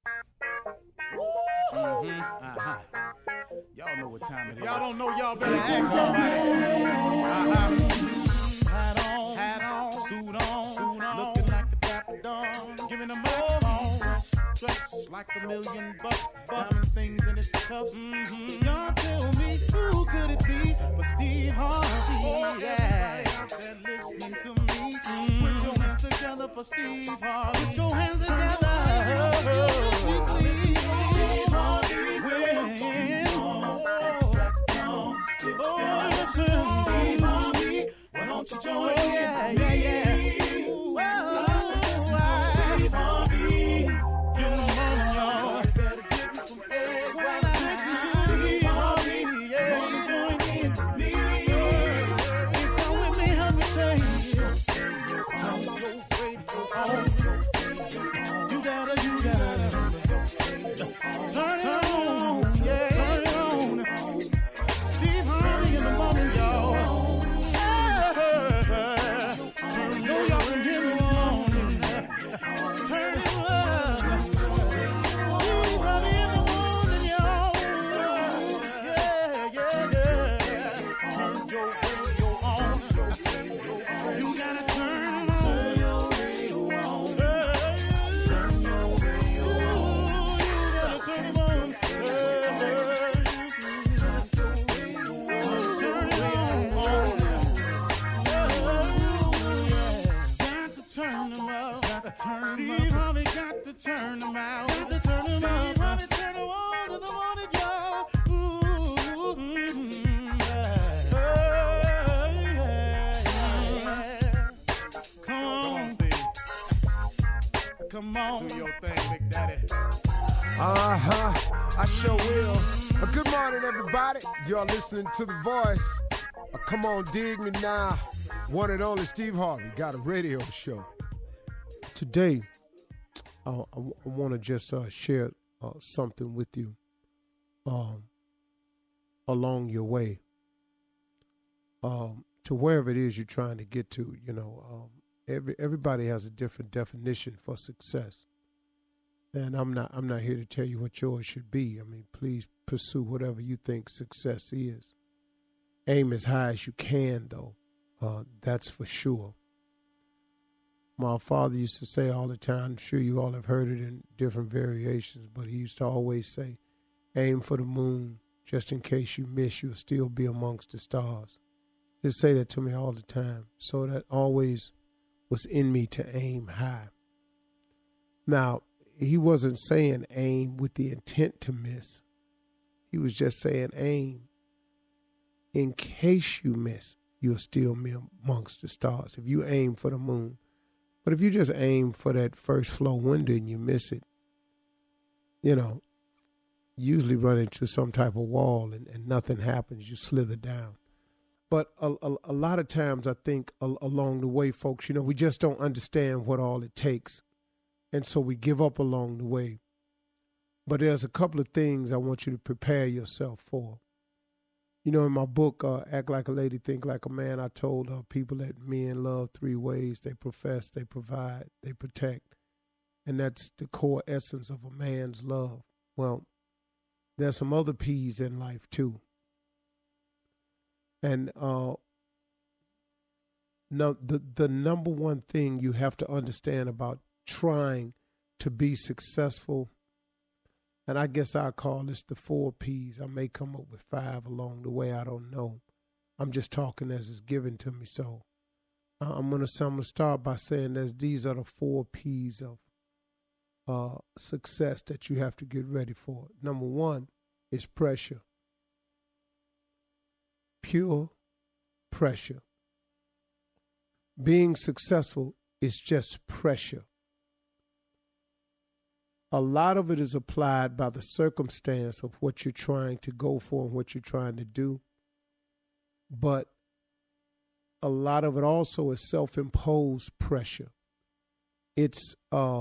Y'all know what time it is. Y'all don't know, y'all better ask somebody. Hat on, suit on, looking like a dapper dawn, giving them microphone, dressed like $1,000,000, diamond things in its cuffs. Y'all tell me who could it be but Steve Harvey? Oh, everybody out there listening to me, put your hands together for Steve Harvey. Put your hands together. Steve Harvey, listen, Steve Harvey, why don't you join me? Yeah. Steve Harvey, get on, y'all. Better give me some eggs while I listen to Steve Harvey. Yeah, won't you join in with me? If you're with me, help me say, turn your radio on. You gotta turn it on, yeah. Turn it on. Steve Harvey in the morning, y'all. You know y'all can hear me morning. Turn it up. Steve Harvey in the morning, y'all. Yeah. Turn your radio on. You gotta turn your radio on. Turn your radio on. You gotta turn it on. Steve Harvey got to turn them out. Got to turn them out. Steve Harvey turn them on in the morning, y'all. Come on, Steve. Come on. Do your thing, Big Daddy. I sure will. Good morning, everybody. Y'all listening to The Voice. Come on, dig me now. One and only Steve Harvey got a radio show. Today, I want to just share something with you along your way to wherever it is you're trying to get to. You know, everybody has a different definition for success, and I'm not here to tell you what yours should be. I mean, please pursue whatever you think success is. Aim as high as you can, though. That's for sure. My father used to say all the time, I'm sure you all have heard it in different variations, but he used to always say, aim for the moon, just in case you miss, you'll still be amongst the stars. Just say that to me all the time. So that always was in me to aim high. Now, he wasn't saying aim with the intent to miss. He was just saying aim. In case you miss, you'll still be amongst the stars. If you aim for the moon. But if you just aim for that first floor window and you miss it, you know, you usually run into some type of wall and nothing happens. You slither down. But a lot of times I think along the way, folks, you know, we just don't understand what all it takes. And so we give up along the way. But there's a couple of things I want you to prepare yourself for. You know, in my book, Act Like a Lady, Think Like a Man, I told people that men love three ways. They profess, they provide, they protect. And that's the core essence of a man's love. Well, there's some other P's in life, too. And no, the number one thing you have to understand about trying to be successful, and I guess I'll call this the 4 P's. I may come up with 5 along the way. I don't know. I'm just talking as it's given to me. So I'm gonna start by saying that these are the 4 P's of success that you have to get ready for. Number 1 is pressure. Pure pressure. Being successful is just pressure. A lot of it is applied by the circumstance of what you're trying to go for and what you're trying to do. But a lot of it also is self-imposed pressure. It's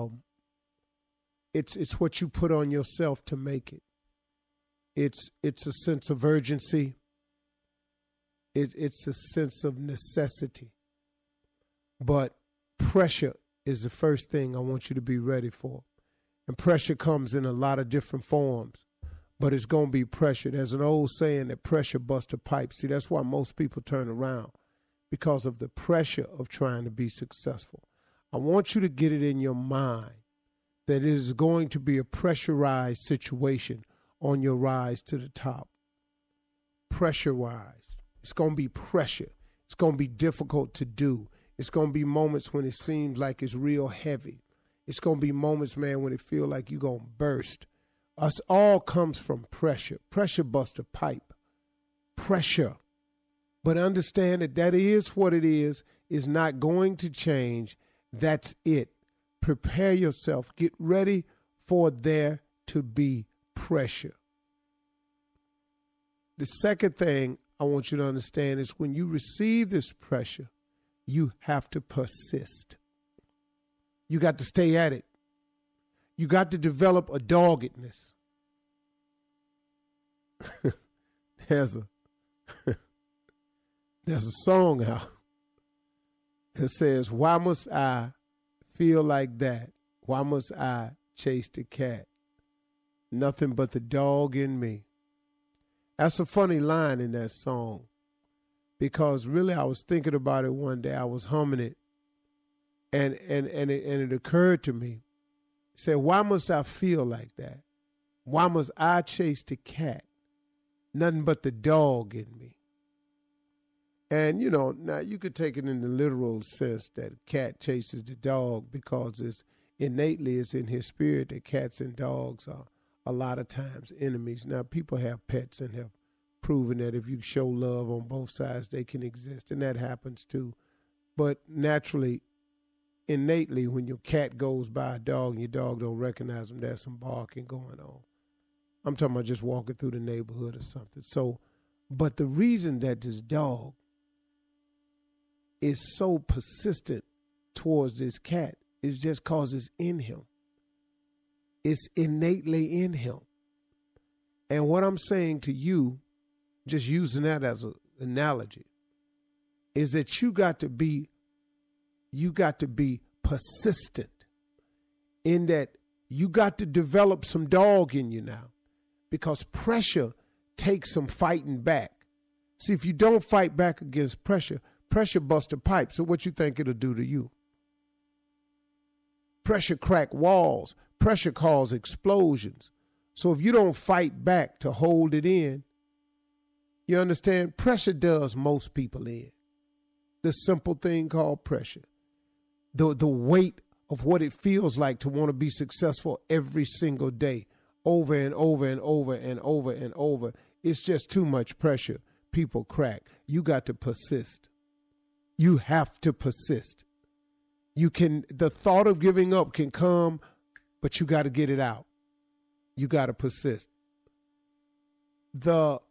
what you put on yourself to make it. It's a sense of urgency. It's a sense of necessity. But pressure is the first thing I want you to be ready for. And pressure comes in a lot of different forms, but it's going to be pressure. There's an old saying that pressure busts a pipe. See, that's why most people turn around, because of the pressure of trying to be successful. I want you to get it in your mind that it is going to be a pressurized situation on your rise to the top. Pressurized. It's going to be pressure. It's going to be difficult to do. It's going to be moments when it seems like it's real heavy. It's going to be moments, man, when it feels like you're going to burst. Us all comes from pressure. Pressure busts a pipe. Pressure. But understand that is what it is not going to change. That's it. Prepare yourself. Get ready for there to be pressure. The second thing I want you to understand is when you receive this pressure, you have to persist. You got to stay at it. You got to develop a doggedness. There's a song out that says, why must I feel like that? Why must I chase the cat? Nothing but the dog in me. That's a funny line in that song, because really I was thinking about it one day. I was humming it, and it occurred to me. It said, why must I feel like that? Why must I chase the cat? Nothing but the dog in me. And, you know, now you could take it in the literal sense that a cat chases the dog, because it's innately it's in his spirit that cats and dogs are a lot of times enemies. Now, people have pets and have proven that if you show love on both sides, they can exist, and that happens too. But naturally, innately, when your cat goes by a dog and your dog don't recognize them, there's some barking going on. I'm talking about just walking through the neighborhood or something. So, but the reason that this dog is so persistent towards this cat is just because it's in him. It's innately in him. And what I'm saying to you, just using that as an analogy, is that you got to be persistent, in that you got to develop some dog in you now, because pressure takes some fighting back. See, if you don't fight back against pressure, pressure busts a pipe. So what you think it'll do to you? Pressure crack walls. Pressure causes explosions. So if you don't fight back to hold it in, you understand? Pressure does most people in. The simple thing called pressure. The weight of what it feels like to want to be successful every single day, over and over and over and over and over. It's just too much pressure. People crack. You got to persist. You have to persist. The thought of giving up can come, but you got to get it out. You got to persist. The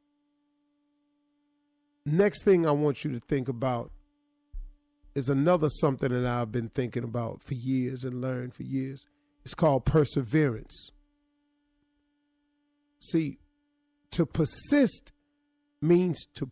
next thing I want you to think about is another something that I've been thinking about for years and learned for years. It's called perseverance. See, to persist means to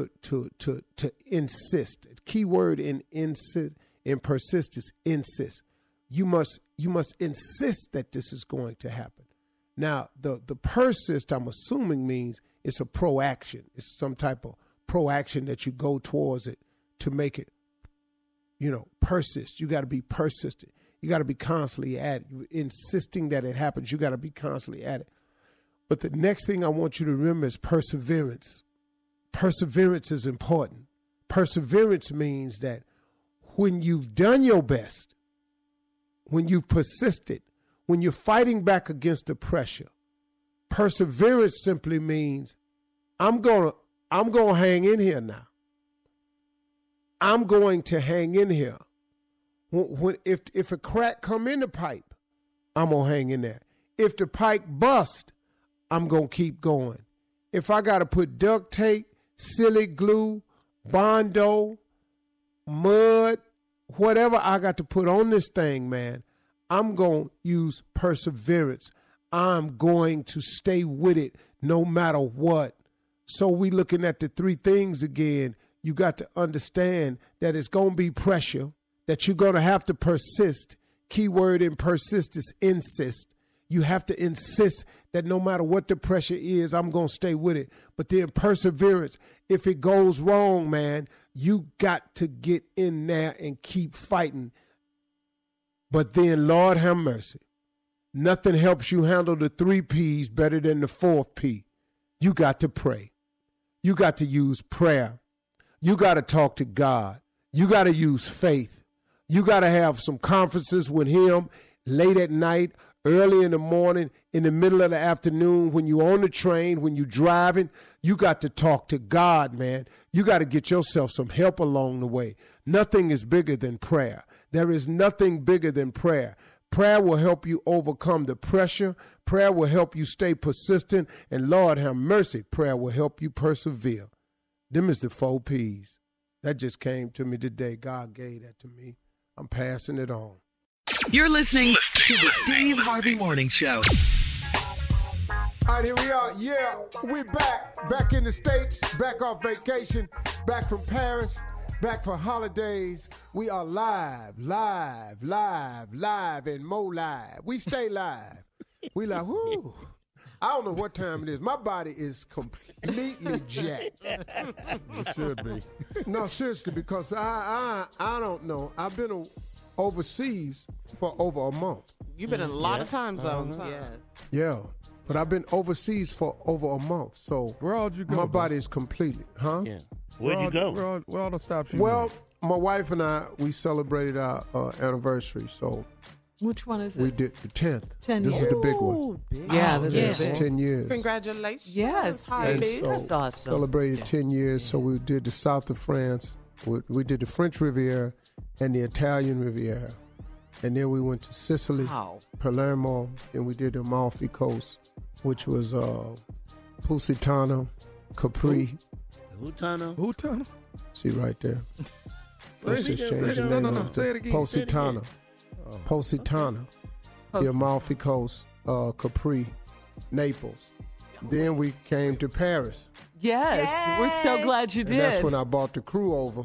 insist. The key word in persist is insist. You must insist that this is going to happen. Now, the persist, I'm assuming, means it's a proaction. It's some type of proaction that you go towards it to make it, persist. You got to be persistent. You got to be constantly at it. You're insisting that it happens. You got to be constantly at it. But the next thing I want you to remember is perseverance. Perseverance is important. Perseverance means that when you've done your best, when you've persisted, when you're fighting back against the pressure, perseverance simply means I'm gonna hang in here now. I'm going to hang in here. If a crack come in the pipe, I'm gonna hang in there. If the pipe bust, I'm gonna keep going. If I gotta put duct tape, silly glue, Bondo, mud, whatever I got to put on this thing, man, I'm going to use perseverance. I'm going to stay with it no matter what. So we looking at the three things again. You got to understand that it's going to be pressure, that you're going to have to persist. Keyword in persist is insist. You have to insist that no matter what the pressure is, I'm going to stay with it. But then perseverance, if it goes wrong, man, you got to get in there and keep fighting. But then, Lord have mercy, nothing helps you handle the 3 P's better than the 4th P. You got to pray. You got to use prayer. You got to talk to God. You got to use faith. You got to have some conferences with him late at night, early in the morning, in the middle of the afternoon, when you're on the train, when you're driving. You got to talk to God, man. You got to get yourself some help along the way. Nothing is bigger than prayer. There is nothing bigger than prayer. Prayer will help you overcome the pressure. Prayer will help you stay persistent. And Lord have mercy, prayer will help you persevere. Them is the 4 P's. That just came to me today. God gave that to me. I'm passing it on. You're listening to the Steve Harvey Morning Show. All right, here we are. Yeah, we're back in the States, back off vacation, back from Paris, back for holidays. We are live, and more live. We stay live. We like, whoo. I don't know what time it is. My body is completely jacked. It should be. No, seriously, because I don't know. I've been overseas for over a month. You've been in a lot of time zones. Yes. Yeah, but I've been overseas for over a month. So Where all did you go? my body is completely, huh? Yeah. Where'd you go? Where all the stops you Well, made? my wife and I, we celebrated our anniversary. So Which one is it? we did the 10th. 10 This years. is the big one. Ooh, big. Yeah, this Yes, is big. 10 years. Congratulations. Yes. Hi, And Biz. so That's awesome. celebrated 10 years. So we did the south of France. We did the French Riviera and the Italian Riviera. And then we went to Sicily, Wow. Palermo, and we did the Amalfi Coast, which was Positano, Capri. Hutano? See right there. Say Let's it just again, change say the it- name no, of it. say it again. Positano. Oh. Positano. The Amalfi Coast, Capri, Naples. Then we came to Paris. Yes. We're so glad you And did. that's when I brought the crew over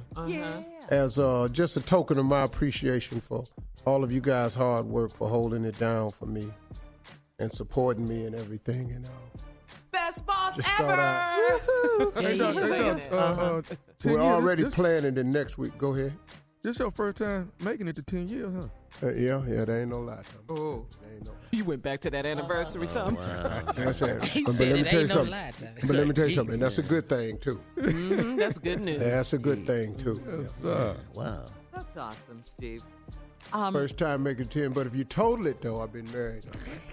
as just a token of my appreciation for all of you guys' hard work for holding it down for me and supporting me and everything. And Best boss Just start ever. Hey, Doc, saying it. 10 we're years, already this, planning the next week. Go ahead. This your first time making it to 10 years, huh? Yeah, there ain't no lie. Tom. Oh, There ain't no lie. you went back to that anniversary, Tom. That's it. He But said let me it tell you ain't no something. lie, Tommy. But let me tell you something. That's a good thing too. That's good news. That's a good thing too. Yes, Wow. That's awesome, Steve. First time making 10, but if you total it though, I've been married.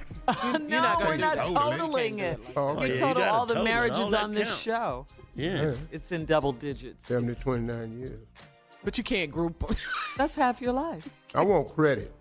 No, not gonna we're do not total. totaling You it. can't Oh, We okay. yeah, you total gotta all the total it. All marriages that on this count. show. Yeah. It's in double digits. 29 years. But you can't group them. That's half your life. I want credit.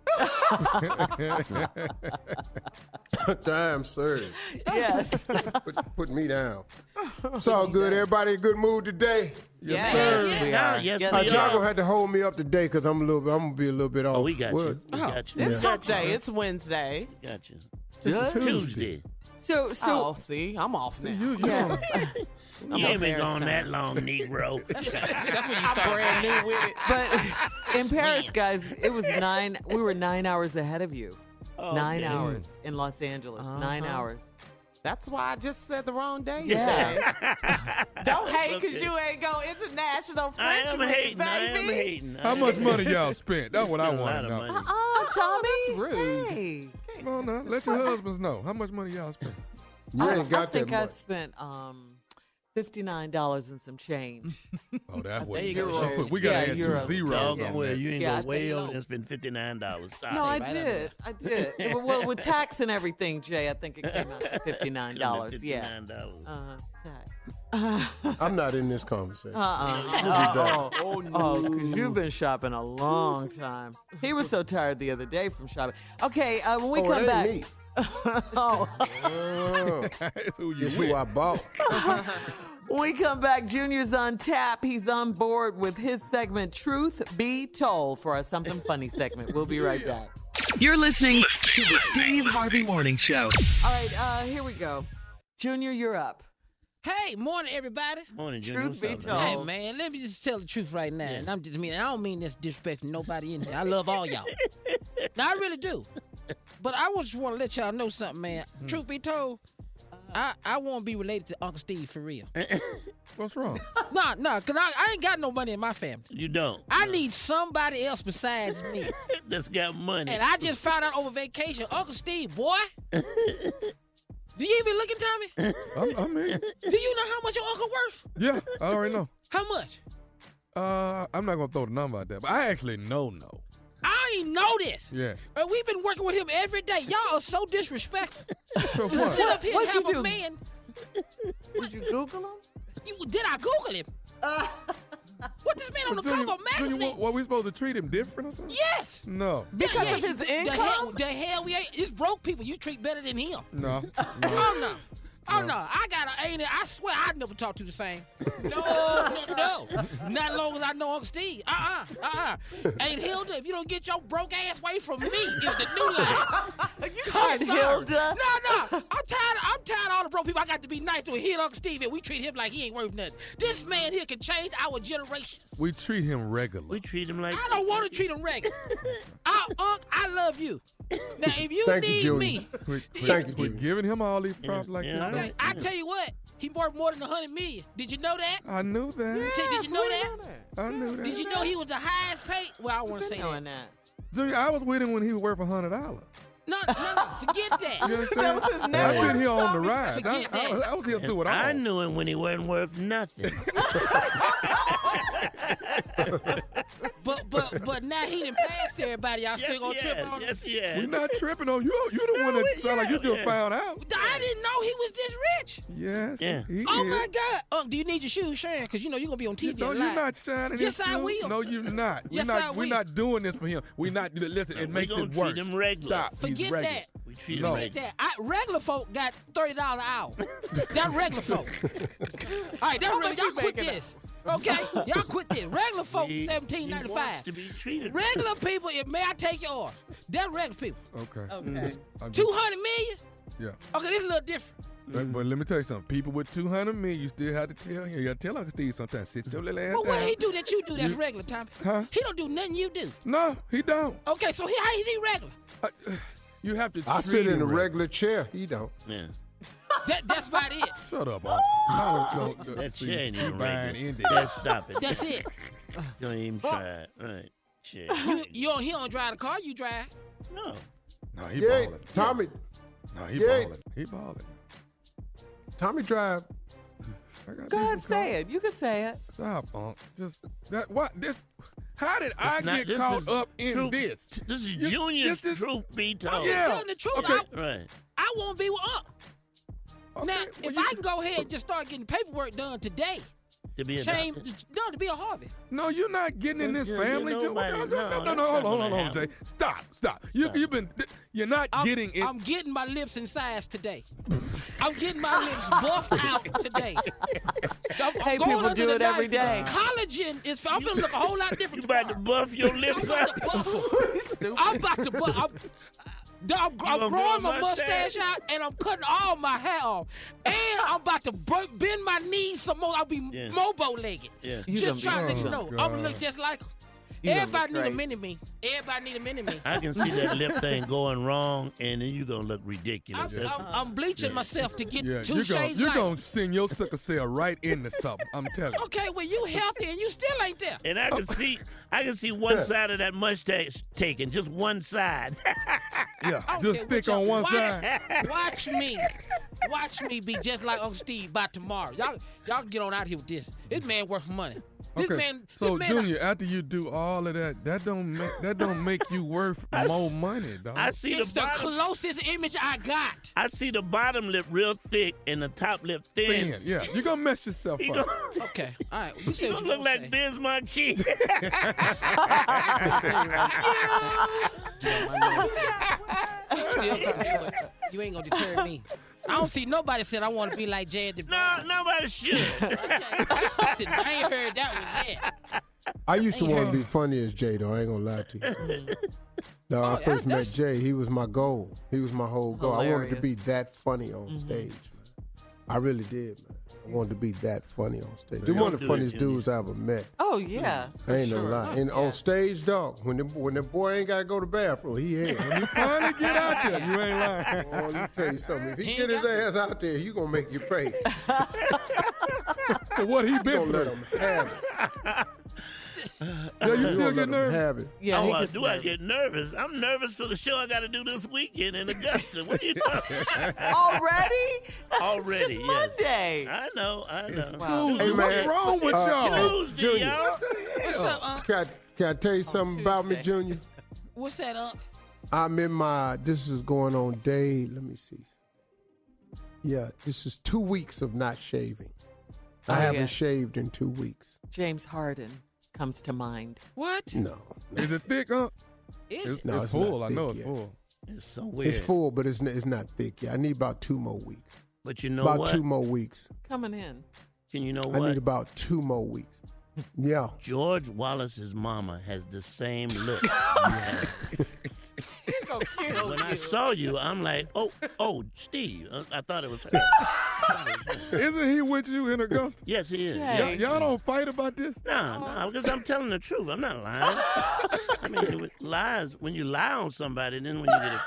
Time served. Yes. Put me down. It's all good. Everybody in a good mood today. Yes, sir. we Yeah, are. yes, Yes, we we are. Y'all gonna have to hold me up today because I'm gonna be a little bit off. Oh, we got What? you. We got you. It's We hump got you. day. It's Wednesday. Got you. It's Good. Tuesday. So, Oh, see, I'm off now. You yeah. You ain't been embarrassed gone now. that long, Negro. That's when you I'm start. brand new with it. But in Paris, guys, it was 9. We were 9 hours ahead of you. Oh, 9 damn. hours in Los Angeles. 9 hours. That's why I just said the wrong day. Yeah. Shay. Don't hate because you ain't go international I French am with it, hating. I am baby. hating. How much money y'all spent? That's what I Spent a want lot to of know. money. Tommy. that's rude. Hey. Come on now, let your husbands know. How much money y'all spent? You ain't got I think that I much. spent $59 and some change. Oh, that's what There you go. Euros. We got to Yeah, add 2 euros. zeros. Dog, on well, that. you ain't Yeah, I go way think over so. and spend $59. Stop No, I it. right did. I did. Well, with tax and everything, Jay, I think it came out to $59. Yeah. $59. Tax. I'm not in this conversation. Oh, because you've been shopping a long time. He was so tired the other day from shopping. Okay, when we Oh, come it back. ain't me. Oh, Oh, It's who you it's with. who I bought. when we come back, Junior's on tap. He's on board with his segment, Truth Be Told, for our Something Funny segment. We'll be right back. You're listening to the Steve Harvey Morning Show. All right, here we go. Junior, you're up. Hey, morning, everybody. Morning, Junior. Truth What's be up, told. man? Hey, man, let me just tell the truth right now. And I'm just mean, I don't mean this disrespect to nobody in here. I love all y'all. No, I really do. But I just want to let y'all know something, man. Truth be told, I won't be related to Uncle Steve for real. What's wrong? Nah, because I ain't got no money in my family. You don't. I need somebody else besides me. That's got money. And I just found out over vacation, Uncle Steve, boy. Do you even looking, Tommy? I'm in. Do you know how much your uncle worth? Yeah, I already know. How much? I'm not gonna throw the number out there, but I actually know. I ain't know this. Yeah. And we've been working with him every day. Y'all are so disrespectful. So To what? sit up here What'd and you have do? a man. Did you Google him? Did I Google him? What this man on the cover of magazine? What, we supposed to treat him different or something? Yes. No. Because of his The income? hell we ain't. It's broke people you treat better than him. No. Oh no. Oh no, I swear I never talked to the same. No. Not long as I know Uncle Steve. Ain't Hilda, if you don't get your broke ass away from me, is the new line. You I'm tried sorry. Hilda? No. I'm tired of all the broke people. I got to be nice to hit Uncle Steve and we treat him like he ain't worth nothing. This man here can change our generations. We treat him regular. We treat him like I don't want to treat him regular. Unc, I love you. Now, if you Thank you, need Junior. me, Thank you, We're Junior. giving him all these props like Yeah, that. okay, I tell you what, he worth more than $100 million. Did you know that? I knew that. Did you know that? I knew that. Did you know he was the highest paid? Well, I don't want to say Knowing that. that. Junior, I was with him when he was worth $100. No, forget that. You understand? That was his I've net been here worth, on the Tommy. rise. Forget that. I was here through it all. I knew him when he wasn't worth nothing. But now he done passed everybody. Y'all still gonna trip on him? Yes, he has. We're not tripping on you. You the one that sound like you just found out. I didn't know he was this rich. Yes. Yeah. He Oh is. my God. Do you need your shoes sharing? Because you know you're going to be on TV No, a you're lot. not shining. Yes, his I shoes. will. No, you're not. Yes, we're not, I We're will. not doing this for him. We're not. Listen, it we makes gonna it treat worse. him regular. Stop. He's Forget regular. that. We treat No. him Forget like that. Regular folk got $30 an hour. That regular folk. All right, y'all quit this. Okay? Y'all quit this. Regular folk, He wants $17.95. to be treated. Regular people, may I take your order? They're regular people. Okay. Okay. I'm 200 million? Yeah. Okay, this is a little different. But let me tell you something. People with 200 million, you still have to tell him. You got to tell Uncle Steve sometimes. Sit your little ass But what down. he do that you do that's regular, Tommy? Huh? He don't do nothing you do. No, he don't. Okay, so how is he regular? You have to. I treat sit in him a regular. regular chair. He don't. Yeah. That's about it. Shut up, Uncle. No, That see, chair ain't even Brian regular. ended. Let's stop it. That's it. Don't even try it. All right. Shit. He don't drive the car, you drive. No. No, he Yeah, balling. Tommy. No, he Yeah. balling. He balling. Tommy drive. I got Go ahead, decent say car. it. You can say it. Stop, Unc. Just that. What this? How did I not- get this caught is up in truth- this? This is You- Junior's this is- truth be told. I'm Yeah. telling the truth. Okay. Right. I won't be with Unc. Okay, Now, well, if you- I can go ahead and just start getting paperwork done today, To be a change, doctor. no, to be a Harvey. No, you're not getting in this Yeah, family. yeah, Junior. nobody- No, no, that's hold not on, gonna Jay. happen. Stop. You've been. You're not getting it. I'm getting my lips in size today. I'm getting my lips buffed out today. I'm Hey, going people under do the it every knife. day. Collagen is. I'm gonna look a whole lot different. You about to tomorrow. buff your I'm lips about up? to buff 'em. Stupid. I'm about to buff. I'm gonna growing grow my a mustache mustache? out and I'm cutting all my hair off. And I'm about to bend my knees some more. I'll be Yeah. mobo-legged. Yeah. You Just gonna trying to be- let you know. Oh, I'm going to God. look just like him. You gonna Everybody be need a crazy. mini-me. Everybody need a mini-me. I can see that lip thing going wrong, and then you're going to look ridiculous. I'm bleaching myself to get Yeah, 2 you're shades you're lighter. gonna send your sickle cell right into something. I'm telling you. Okay, well, you healthy and you still ain't there. And I can see one side of that mustache taken, just one side. Yeah, I don't just care what thick y'all- on one watch- side. Watch me be just like Uncle Steve by tomorrow. Y'all can get on out here with this. This man worth money. This Okay, man, so this man, Junior, after you do all of that, that don't make you worth more money, dog. I see the it's the bottom. closest image I got. I see the bottom lip real thick and the top lip thin. Thin, yeah, you're gonna mess yourself He up. gonna, Okay, all right. You say he what gonna you look gonna like Biz Marquis. Still couldn't do it. You ain't gonna deter me. I don't see nobody said I want to be like Jay the No, nobody should. Okay. Listen, I ain't heard that one yet. I used to Ain't want heard- to be funny as Jay, though. I ain't gonna lie to you. No, I first met that's- Jay. He was my goal. He was my whole goal. I wanted to Hilarious. be that funny on stage. Man. I really did, man. I wanted to be that funny on stage. They're Don't one of the do it, funniest Junior. dudes I ever met. Oh, yeah. I ain't no sure. lie. And on stage, dog, when the boy ain't got to go to the bathroom, he had. You finally get out there. You ain't lying. Oh, let me tell you something. If he get his ass out there, you going to make you pay. For what he You been going to let through. him have it. Yeah, you You still gonna get let him nervous? have it. Yeah, Oh, he gets I nervous. get nervous? I'm nervous for the show I got to do this weekend in Augusta. What are you talking Already? Already, It's just yes. Monday. I know. Wow. Tuesday. Hey, What's man. wrong with y'all? Tuesday, Junior. y'all. What's up, Can I tell you something about me, Tuesday. Junior? What's that, I'm in this is going on day, let me see. Yeah, this is 2 weeks of not shaving. I haven't yeah. shaved in 2 weeks. James Harden comes to mind. What? No. Is it thick, huh? Is it? No, it's it's full. not I know thick it's yet. full. It's so weird. It's full, but it's not thick yet. I need about 2 more weeks. But you know About what? 2 more weeks. Coming in. Can you know I what? need about 2 more weeks. Yeah. George Wallace's mama has the same look you have. When I saw you, I'm like, oh, Steve. I thought it was her. Isn't he with you in Augusta? Yes, he is. Jay. Y'all don't fight about this? No, because I'm telling the truth. I'm not lying. I mean, with lies, when you lie on somebody, then when you get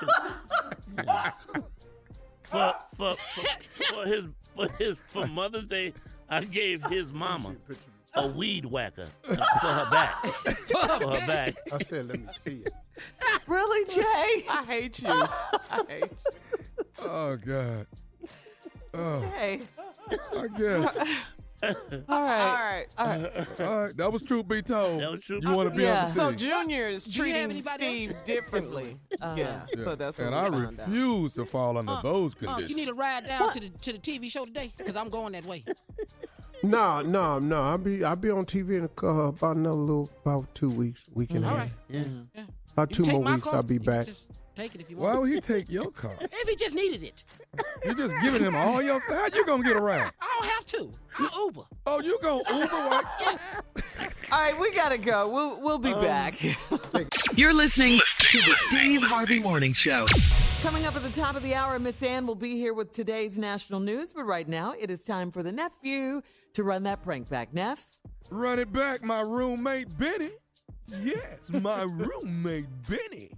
it. For Mother's Day, I gave his mama a weed whacker for her back. For her back. I said, let me see it. Really, Jay? I hate you. I hate you. Oh, God. Oh, Hey. I guess. All right. All right. All right. All right, that was truth be told. That was truth You be want to be Yeah. on the So scene. Junior is Do you have treating anybody Steve differently. Yeah. Yeah. So that's what and we I found out. refuse to fall under those you conditions. need to ride down to the TV show today? Because I'm going that way. No. I'll be on TV in about 2 weeks, week and a All half. right. Yeah. About You 2 take more my weeks, car, I'll be you can back. just take it if you Why want. would he take your car? If he just needed it. You just giving him all your stuff. How you gonna get around? I don't have to. I'll Uber. Oh, you gonna Uber? What? All right, we got to go. We'll be back. You're listening to the Steve Harvey Morning Show. Coming up at the top of the hour, Miss Ann will be here with today's national news. But right now, it is time for the nephew to run that prank back. Neff? Run it back, my roommate Benny. Yes, my roommate Benny.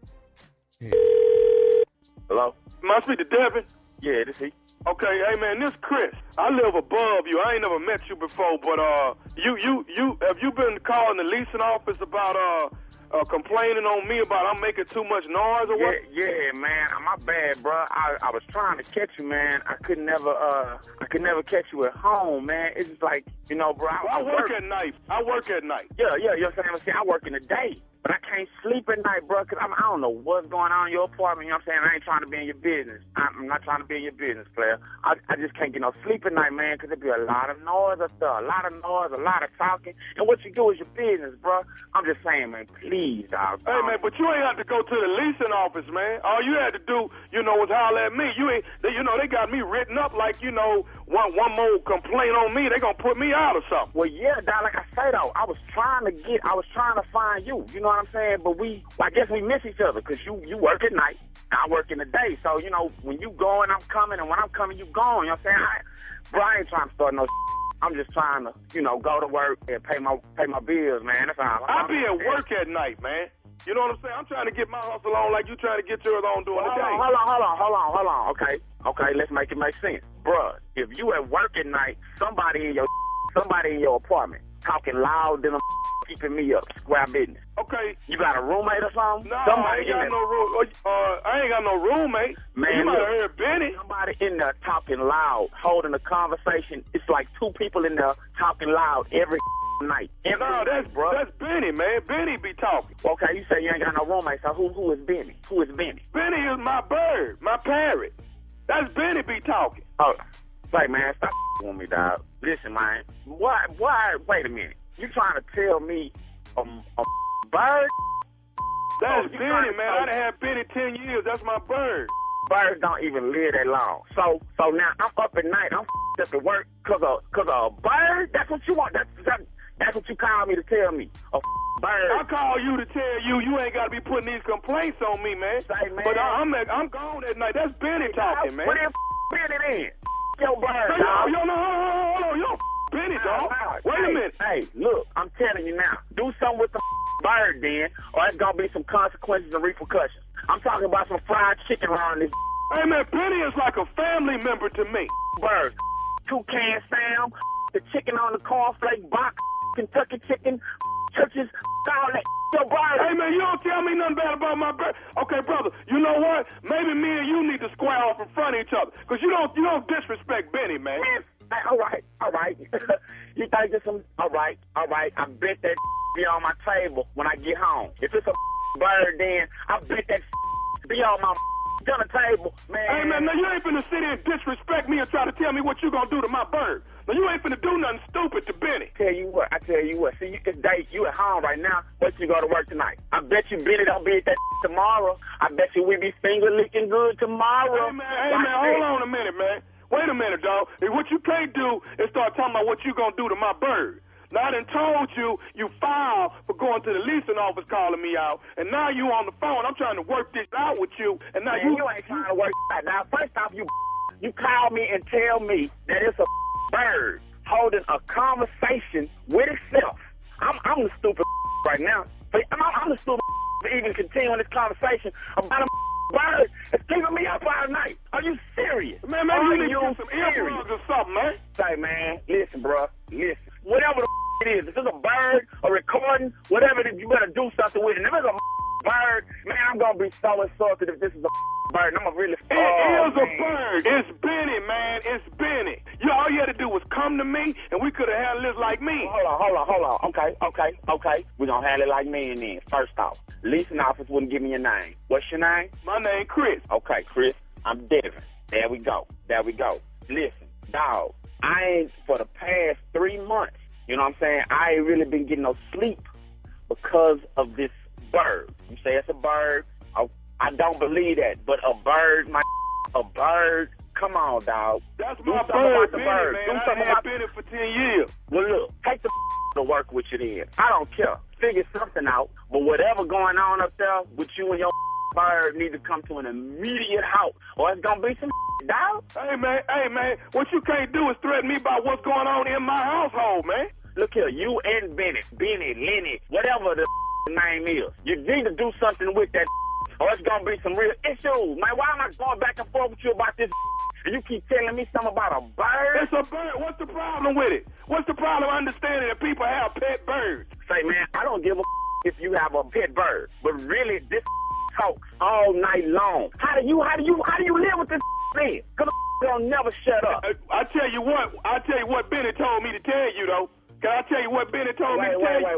Hello? Must be the Devin? Yeah, this he. Okay, hey man, this Chris. I live above you. I ain't never met you before, but you have you been calling the leasing office about complaining on me about I'm making too much noise or what? Yeah, man. My bad, bro. I was trying to catch you, man. I could never catch you at home, man. It's just like, you know, bro. I work at night. I work at night. Yeah, you know what I'm saying? I work in the day. But I can't sleep at night, bro, because I don't know what's going on in your apartment. You know what I'm saying? I ain't trying to be in your business. I'm not trying to be in your business, player. I just can't get no sleep at night, man, because there be a lot of noise up there. A lot of noise, a lot of talking. And what you do is your business, bro. I'm just saying, man, please, dog. Hey, man, but you ain't have to go to the leasing office, man. All you had to do, was holler at me. They got me written up like, one more complaint on me, they gonna put me out or something. Well, yeah, dog, like I say, though, I was trying to find you. You know what I'm saying? But I guess we miss each other because you work at night, I work in the day. So, when you going, I'm coming, and when I'm coming, you going. You know what I'm saying? I ain't trying to start no I'm just trying to, go to work and pay my bills, man. That's all. I be at work at night, man. You know what I'm saying? I'm trying to get my hustle on like you trying to get yours on during the day. Hold on. Okay, let's make it make sense. Bruh, if you at work at night, somebody in your apartment talking loud than keeping me up, square business. Okay. You got a roommate or something? No, I ain't got no roommate. Man, you might have heard Benny. Somebody in there talking loud, holding a conversation. It's like two people in there talking loud every night. No, that's Benny, man. Benny be talking. Okay, you say you ain't got no roommate, so who is Benny? Who is Benny? Benny is my bird, my parrot. That's Benny be talking. Oh, wait, man, stop with me, dog. Listen, man. Why? Wait a minute. You trying to tell me a bird? That's Benny, man. I done had Benny 10 years. That's my bird. Birds don't even live that long. So now I'm up at night. I'm up at work because of a bird. That's what you want. That's what you call me to tell me. A bird. I call you to tell you ain't got to be putting these complaints on me, man. Say, man. But I'm gone at night. That's Benny talking, man. What the Benny then? your bird, Yo, dog. hold on. Yo, Benny, dog. Wait a minute. Hey, look, I'm telling you now. Do something with the bird then, or it's going to be some consequences and repercussions. I'm talking about some fried chicken around this. Hey, man, Benny is like a family member to me. Birds. Toucan Sam, the chicken on the cornflake box, Kentucky chicken, churches, all that. Your bird. Hey, man, you don't tell me nothing bad about my bird. Okay, brother, you know what? Maybe me and you need to square off in front of each other, because you don't disrespect Benny, man. Hey, all right. You think there's some, all right. I bet that be on my table when I get home. If it's a bird, then I bet that be on my dinner table, man. Hey, man, now you ain't finna sit here and disrespect me and try to tell me what you gonna do to my bird. Now, you ain't finna do nothing stupid to Benny. I tell you what. See, you can date. You at home right now, but you go to work tonight. I bet you Benny don't be at that tomorrow. I bet you we be finger licking good tomorrow. Hey, man, hold on a minute, man. Wait a minute, dog. Hey, what you can't do is start talking about what you gonna do to my bird. Now, I done told you filed for going to the leasing office calling me out, and now you on the phone. I'm trying to work this out with you, and now man, you ain't trying to work it out. Now, first off, you call me and tell me that it's a bird holding a conversation with itself. I'm the stupid right now. I'm the stupid for even continuing this conversation about a bird that's keeping me up all night. Are you serious? Man, maybe you need to get some earplugs or something, man. Say, man, listen, bro. Listen. Whatever the it is, if it's a bird, a recording, whatever it is, you better do something with it. If it's a bird, man, I'm going to be so insulted if this is a bird. I'm going to really... It is a bird. It's Benny, man. It's Benny. All you had to do was come to me, and we could have handled this like me. Hold on. Okay. We're going to handle it like me and then. First off, leasing office wouldn't give me your name. What's your name? My name, Chris. Okay, Chris. I'm Devin. There we go. Listen, dog, I ain't, for the past 3 months, you know what I'm saying, I ain't really been getting no sleep because of this bird. You say it's a bird. I don't believe that, but a bird, come on, dog. That's my bird, Benny, man. Do something I had Benny for 10 years. Well, look, take the to work with you then. I don't care. Figure something out, but whatever going on up there with you and your bird need to come to an immediate halt, or it's going to be some dog. Hey, man, what you can't do is threaten me about what's going on in my household, man. Look here, you and Benny, Lenny, whatever the name is, you need to do something with that, or it's going to be some real issues. Man, why am I going back and forth with you about this? And you keep telling me something about a bird? It's a bird. What's the problem with it? What's the problem understanding that people have pet birds? Say, man, I don't give a if you have a pet bird, but really, this talks all night long. How do you live with this man? Because don't never shut up. I tell you what Benny told me to tell you, though. Can I tell you what Benny told me to tell you?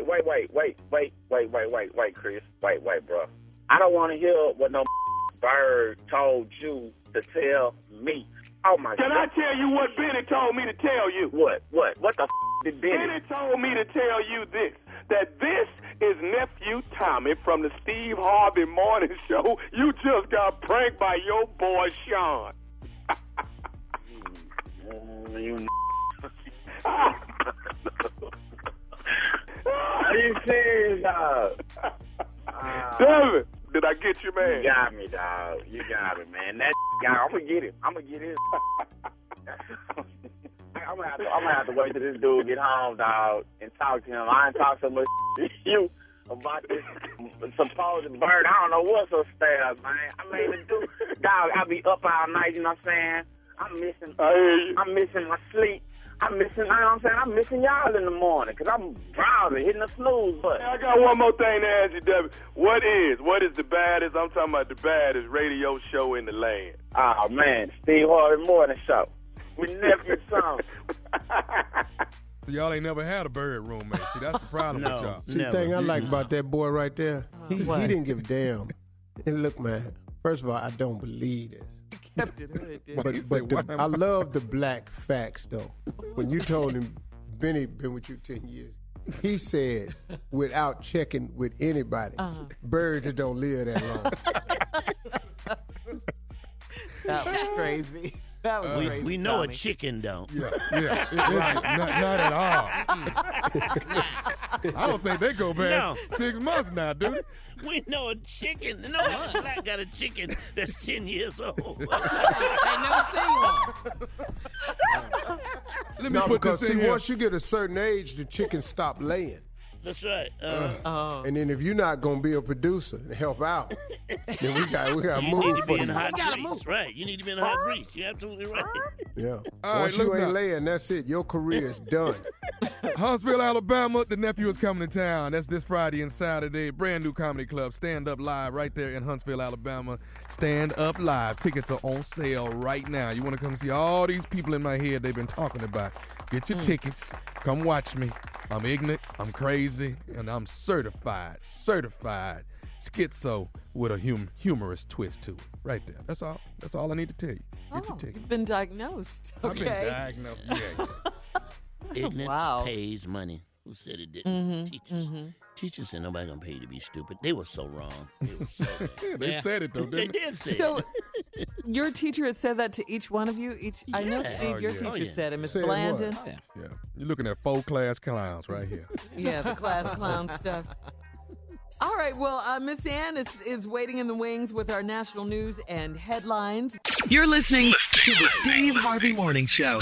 Wait, Chris. Wait, bro. I don't want to hear what no bird told you to tell me. Oh, my God. Can I tell you what Benny told me to tell you? What the did Benny? Benny told me to tell you this, that this is nephew Tommy from the Steve Harvey Morning Show. You just got pranked by your boy Sean. Are you serious, dog? David, did I get you, man? You got me, dog. You got it, man. That guy, I'm gonna get him. I'm gonna have to wait till this dude get home, dog, and talk to him. I ain't talk so much to you about this supposed bird. I don't know what's upstairs, man. I mean, dog, I be up all night. You know what I'm saying? I'm missing my sleep. I'm missing y'all in the morning because I'm browsing, hitting the snooze button. I got one more thing to ask you, Debbie. What is the baddest, I'm talking about the baddest radio show in the land? Oh, man, Steve Harvey Morning Show. We nephew song. Y'all ain't never had a bird roommate. See, that's the problem with y'all. See, the thing I like about that boy right there, he didn't give a damn. And look, man, first of all, I don't believe this. But I love the black facts, though. When you told him Benny been with you 10 years, he said, without checking with anybody, birds that don't live that long. That was crazy. That was crazy. We know a chicken don't. Yeah. Not at all. I don't think they go past 6 months now, dude. We know a chicken. No, I got a chicken that's 10 years old. I never seen one. me No, put because this in see, here. once you get a certain age, the chickens stop laying. That's right. And then if you're not gonna be a producer and help out, then we got You move need to for be in you. hot grease. Right. You need to be in hot grease. You're absolutely right. Yeah. All Once right, you look ain't now. laying, that's it. Your career is done. Huntsville, Alabama, the nephew is coming to town. That's this Friday and Saturday. Brand new comedy club, Stand Up Live, right there in Huntsville, Alabama. Stand Up Live. Tickets are on sale right now. You want to come see all these people in my head they've been talking about? Get your tickets. Come watch me. I'm ignorant, I'm crazy, and I'm certified schizo with a humorous twist to it. Right there. That's all. That's all I need to tell you. Get your tickets. You've been diagnosed. Okay. I've been diagnosed. Yeah. Ignorance pays money. Who said it didn't? Teachers. Teachers said nobody gonna pay you to be stupid. They were so wrong. They were so They said it though, They didn't they? did say So, it. your teacher has said that to each one of you? I know, Yeah. Steve, Oh, your yeah. teacher Oh, yeah. said it. Miss Said what? Blandon? Yeah. You're looking at 4 class clowns right here. Yeah, the class clown stuff. All right, well, Miss Ann is waiting in the wings with our national news and headlines. You're listening to the Steve Harvey Morning Show.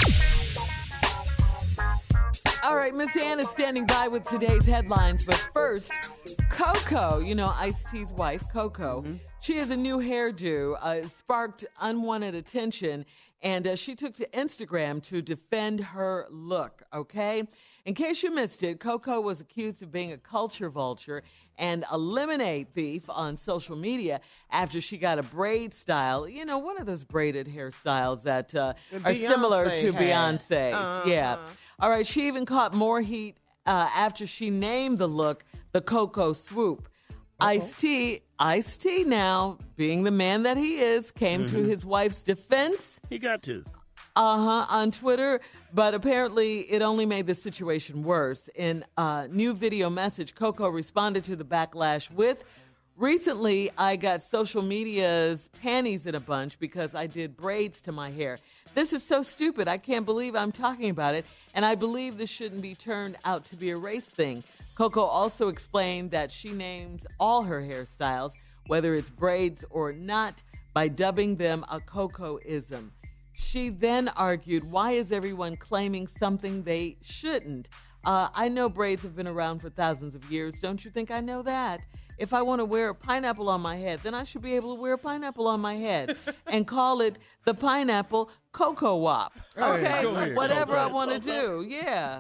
All right, Miss Ann is standing by with today's headlines. But first, Coco, you know, Ice-T's wife, Coco, she has a new hairdo, sparked unwanted attention, and she took to Instagram to defend her look, okay? In case you missed it, Coco was accused of being a culture vulture and a lemonade thief on social media after she got a braid style, you know, one of those braided hairstyles that are similar to Beyonce's. Yeah. All right, she even caught more heat after she named the look the Coco Swoop. Ice-T now, being the man that he is, came to his wife's defense. He got to. On Twitter, but apparently it only made the situation worse. In a new video message, Coco responded to the backlash with, "Recently, I got social media's panties in a bunch because I did braids to my hair. This is so stupid. I can't believe I'm talking about it, and I believe this shouldn't be turned out to be a race thing." Coco also explained that she names all her hairstyles, whether it's braids or not, by dubbing them a Coco-ism. She then argued, why is everyone claiming something they shouldn't? I know braids have been around for thousands of years. Don't you think I know that? If I want to wear a pineapple on my head, then I should be able to wear a pineapple on my head and call it the pineapple Coco Wop. Okay, Hey, go ahead, whatever Coco. I want to do. Yeah.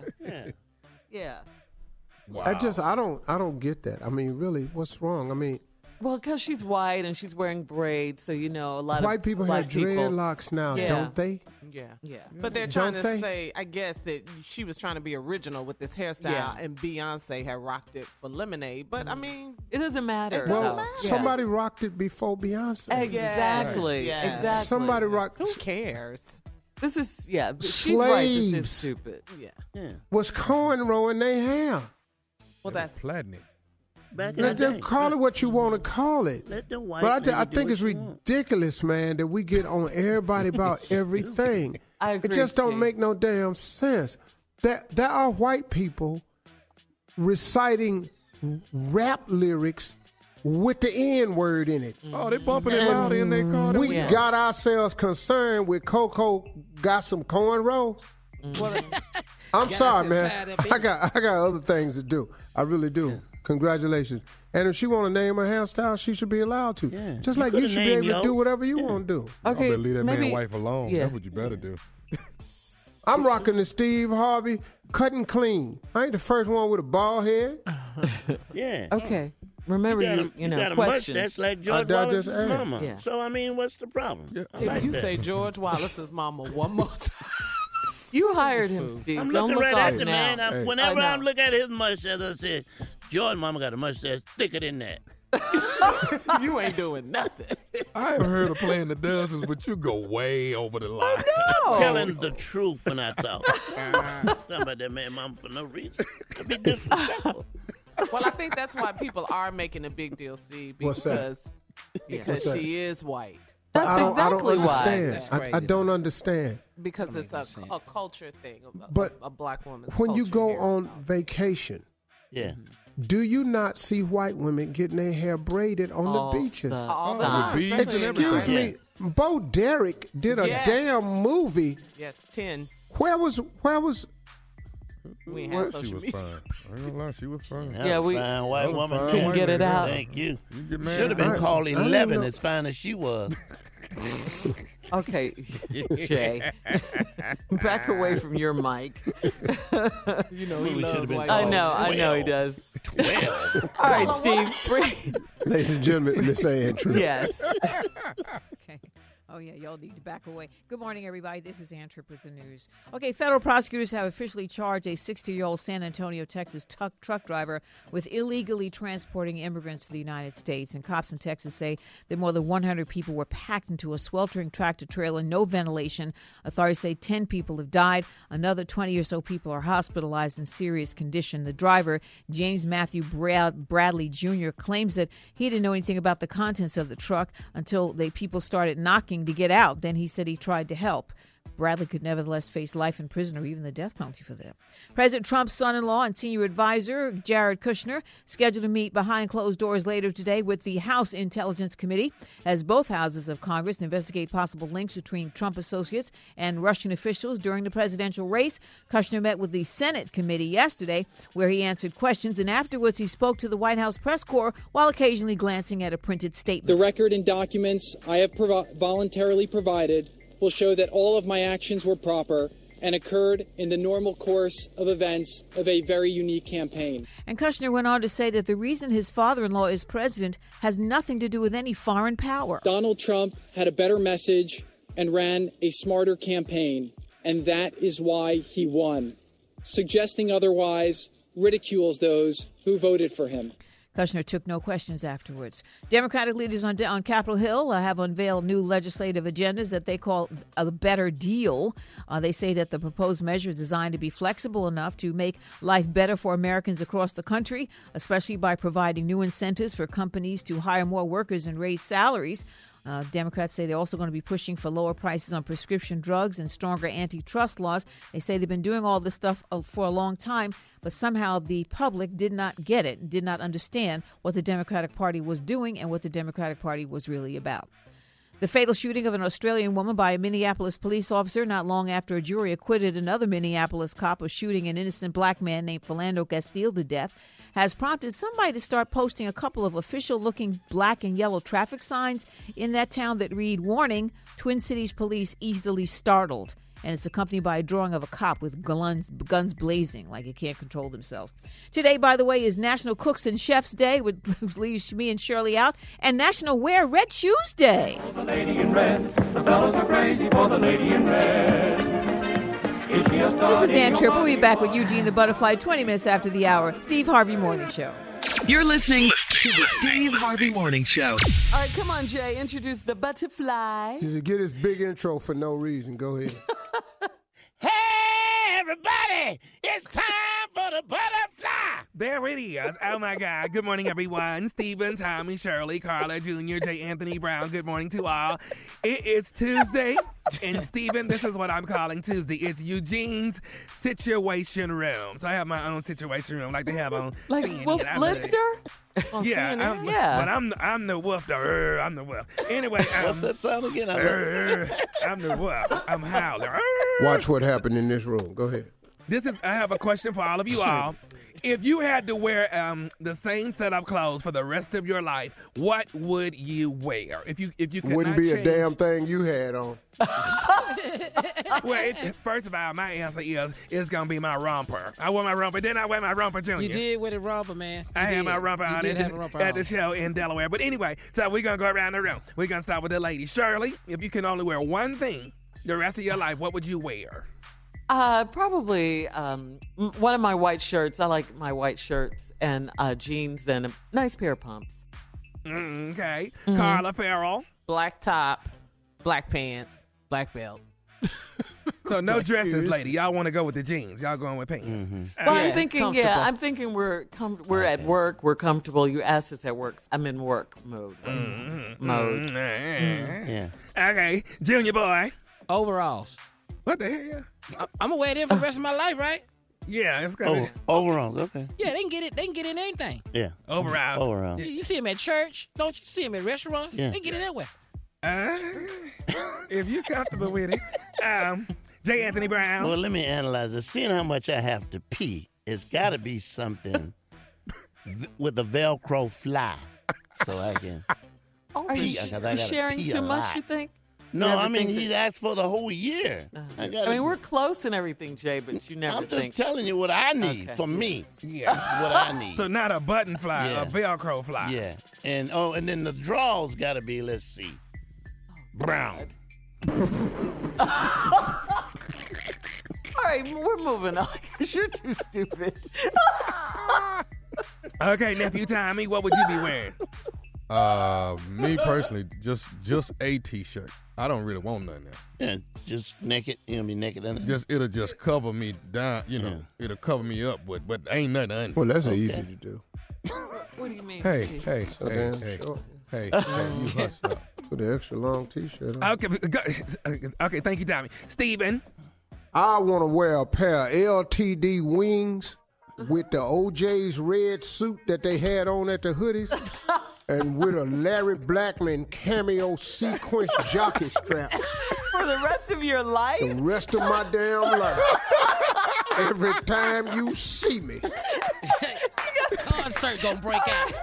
Wow. I don't get that. I mean, really, what's wrong? I mean, Well, because she's white and she's wearing braids, so you know a lot white of people black have people. dreadlocks now, Yeah. don't they? Yeah. Yeah. But they're trying Don't to they? say, I guess, that she was trying to be original with this hairstyle, Yeah. and Beyonce had rocked it for Lemonade. But, I mean, It doesn't matter. It doesn't Well, matter. somebody rocked it before Beyonce. Exactly. Yes. Exactly. Somebody rocked. who cares? This is she's right. This is Slaves. stupid. Yeah. Was cornrow in their hair. Well, that's Flattening. Back in Let the them day. call it what you want to call it. Let the white But I lady do think what it's she want. ridiculous, man, that we get on everybody about everything. I agree, It just don't Steve. make no damn sense. There are white people reciting rap lyrics with the N word in it. Oh, they bumping it loud in their car. We Yeah. got ourselves concerned with Coco got some cornrow. I'm sorry, some man. tied up I got other things to do. I really do. Congratulations. And if she want to name her hairstyle, she should be allowed to. Yeah. Just You like you coulda should be named able to yo. do whatever you want to do. Okay, I better leave that maybe, man wife alone. yeah. That's what you better do. I'm rocking the Steve Harvey cutting clean. I ain't the first one with a bald head. Yeah. Okay. Remember, you know, got a questions. mustache like George I Wallace's just asked. mama. Yeah. So, I mean, what's the problem? Yeah. I if like you that. say George Wallace's mama one more time. You hired him, Steve. I'm Don't looking look right off at the now. man. Hey. Whenever I I'm know. looking at his mustache, I say, George mama got a mustache thicker than that. You ain't doing nothing. I have heard of playing the dozens, but you go way over the line. Oh. Telling the truth when I talk. Talking about that man mama for no reason. That'd be disrespectful. Well, I think that's why people are making a big deal, Steve, What's that? because What's that? she is white. That's I don't exactly why. understand. That's I crazy, don't understand. Because it's a culture thing, But a black woman. When you go on vacation, Yeah. do you not see white women getting their hair braided on All the beaches? all the With time, beads and especially in Excuse everything. me, Bo Derek did a Yes. damn movie Yes, 10. Where was We ain't have She social was media. fine. I ain't gonna lie, she was fine. Yeah, we fine white was woman. fine couldn't white get it lady. out. Thank you. You get mad Should have at been her. called didn't 11 know. as fine as she was. Okay, Jay. Back away from your mic. You know, he We loves should've been white I called know he 12. does. 12. All right, Steve. ladies and gentlemen, Miss Andrew? Yes. Okay. Oh, yeah, y'all need to back away. Good morning, everybody. This is Ann Tripp with the news. Okay, federal prosecutors have officially charged a 60-year-old San Antonio, Texas truck driver with illegally transporting immigrants to the United States. And cops in Texas say that more than 100 people were packed into a sweltering tractor trailer, no ventilation. Authorities say 10 people have died. Another 20 or so people are hospitalized in serious condition. The driver, James Matthew Bradley Jr., claims that he didn't know anything about the contents of the truck until the people started knocking to get out. Then he said he tried to help. Bradley could nevertheless face life in prison or even the death penalty for that. President Trump's son-in-law and senior advisor, Jared Kushner, scheduled to meet behind closed doors later today with the House Intelligence Committee as both houses of Congress investigate possible links between Trump associates and Russian officials during the presidential race. Kushner met with the Senate committee yesterday where he answered questions, and afterwards he spoke to the White House press corps while occasionally glancing at a printed statement. The record and documents I have voluntarily provided will show that all of my actions were proper and occurred in the normal course of events of a very unique campaign. And Kushner went on to say that the reason his father-in-law is president has nothing to do with any foreign power. Donald Trump had a better message and ran a smarter campaign, and that is why he won. Suggesting otherwise ridicules those who voted for him. Kushner took no questions afterwards. Democratic leaders on Capitol Hill have unveiled new legislative agendas that they call a better deal. They say that the proposed measure is designed to be flexible enough to make life better for Americans across the country, especially by providing new incentives for companies to hire more workers and raise salaries. Democrats say they're also going to be pushing for lower prices on prescription drugs and stronger antitrust laws. They say they've been doing all this stuff for a long time, but somehow the public did not get it, did not understand what the Democratic Party was doing and what the Democratic Party was really about. The fatal shooting of an Australian woman by a Minneapolis police officer not long after a jury acquitted another Minneapolis cop of shooting an innocent black man named Philando Castile to death has prompted somebody to start posting a couple of official-looking black and yellow traffic signs in that town that read, "Warning, Twin Cities police easily startled." And it's accompanied by a drawing of a cop with guns blazing, like he can't control themselves. Today, by the way, is National Cooks and Chefs Day, which leaves me and Shirley out, and National Wear Red Shoes Day. The lady in red, the fellas are crazy for the lady in red. This is Ann Tripp. We'll be back with Eugene the Butterfly 20 minutes after the hour. Steve Harvey Morning Show. You're listening to the Steve Harvey Morning Show. All right, come on, Jay. Introduce the butterfly. Just get his big intro for no reason. Go ahead. Hey, everybody! It's time for the butterfly! There it is. Oh, my God. Good morning, everyone. Stephen, Tommy, Shirley, Carla, Jr., J. Anthony Brown. Good morning to all. It is Tuesday, and Stephen, this is what I'm calling Tuesday. It's Eugene's Situation Room. So I have my own situation room like they have on Like CNN. Wolf Blitzer? On Yeah, CNN? Yeah. But I'm the wolf. I'm the wolf. Anyway, What's that sound again? I'm the wolf. I'm howling. Watch what happened in this room. Go ahead. I have a question for all of you all. If you had to wear the same set of clothes for the rest of your life, what would you wear? If you could Wouldn't not be change, a damn thing you had on. Well, first of all, my answer is it's gonna be my romper. I wore my romper, then I wear my romper, Junior. You did with a romper, man. I had my romper on at the show in Delaware. But anyway, so we're gonna go around the room. We're gonna start with the lady. Shirley, if you can only wear one thing the rest of your life, what would you wear? Probably one of my white shirts. I like my white shirts and jeans and a nice pair of pumps. Okay. Carla Farrell. Black top, black pants, black belt. So no dresses, lady. Y'all want to go with the jeans. Y'all going with pants. Well, I'm thinking we're at work. We're comfortable. You asked us at work. I'm in work mode. Yeah. Okay. Junior boy. Overalls. What the hell? I'm gonna wear them for the rest of my life, right? Yeah, it's good. Overalls, okay. Yeah, they can get it. They can get in anything. Yeah. Overalls. You see them at church, don't you? See them at restaurants. Yeah. They get it that way. If you're comfortable with it. J. Anthony Brown. Well, let me analyze it. Seeing how much I have to pee, it's got to be something with a Velcro fly, so I can. Are you sharing too much? You think? No, I mean he asked for the whole year. I mean we're close and everything, Jay, but you never. I'm just telling you what I need for me. Yeah, that's what I need. So not a button fly, a Velcro fly. Yeah, and then the drawers got to be. Let's see, brown. All right, we're moving on because you're too stupid. Okay, nephew Tommy, what would you be wearing? Me personally, just a t-shirt. I don't really want nothing else. Yeah, just naked. You gonna be naked in it? It'll just cover me down. You know, it'll cover me up, but ain't nothing under. Well, that's easy to do. What do you mean? Hey, so damn short. Hey, you hush up. Put an extra long t-shirt on. Okay, thank you, Tommy. Steven. I want to wear a pair of LTD wings with the OJ's red suit that they had on at the hoodies. And with a Larry Blackman cameo sequence jockey strap. For the rest of your life? The rest of my damn life. Every time you see me. Concert gonna break out.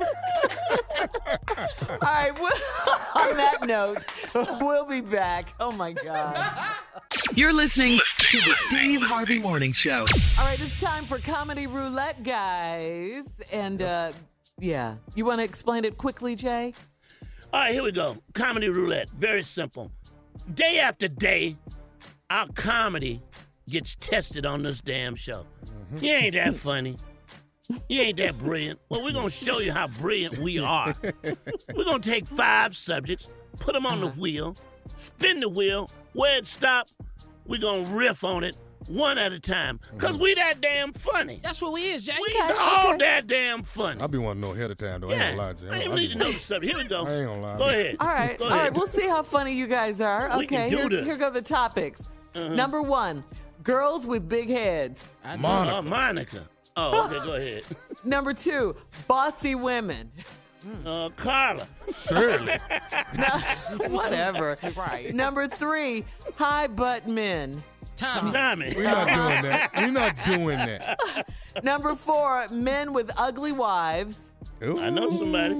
All right, on that note, we'll be back. Oh, my God. You're listening to the Steve Harvey Morning Show. All right, it's time for Comedy Roulette, guys. And, yeah. You want to explain it quickly, Jay? All right, here we go. Comedy Roulette. Very simple. Day after day, our comedy gets tested on this damn show. Mm-hmm. You ain't that funny. You ain't that brilliant. Well, we're going to show you how brilliant we are. We're going to take 5 subjects, put them on the wheel, spin the wheel. Where it stops, we're going to riff on it one at a time. Because we that damn funny. That's what we is, Jay. We all that damn funny. I be wanting to know ahead of time, though. I ain't gonna lie to you. I ain't need to know the subject. Here we go. I ain't gonna lie. Go ahead. All right. Go All ahead. right. We'll see how funny you guys are. We Okay. can do this. Here go the topics. Number 1, girls with big heads. Monica. Oh, okay. Go ahead. Number 2, bossy women. Carla. Shirley. Whatever. Right. Number 3, high butt men. Tommy. We're not doing that. We're not doing that. Number 4, men with ugly wives. Ooh. I know somebody.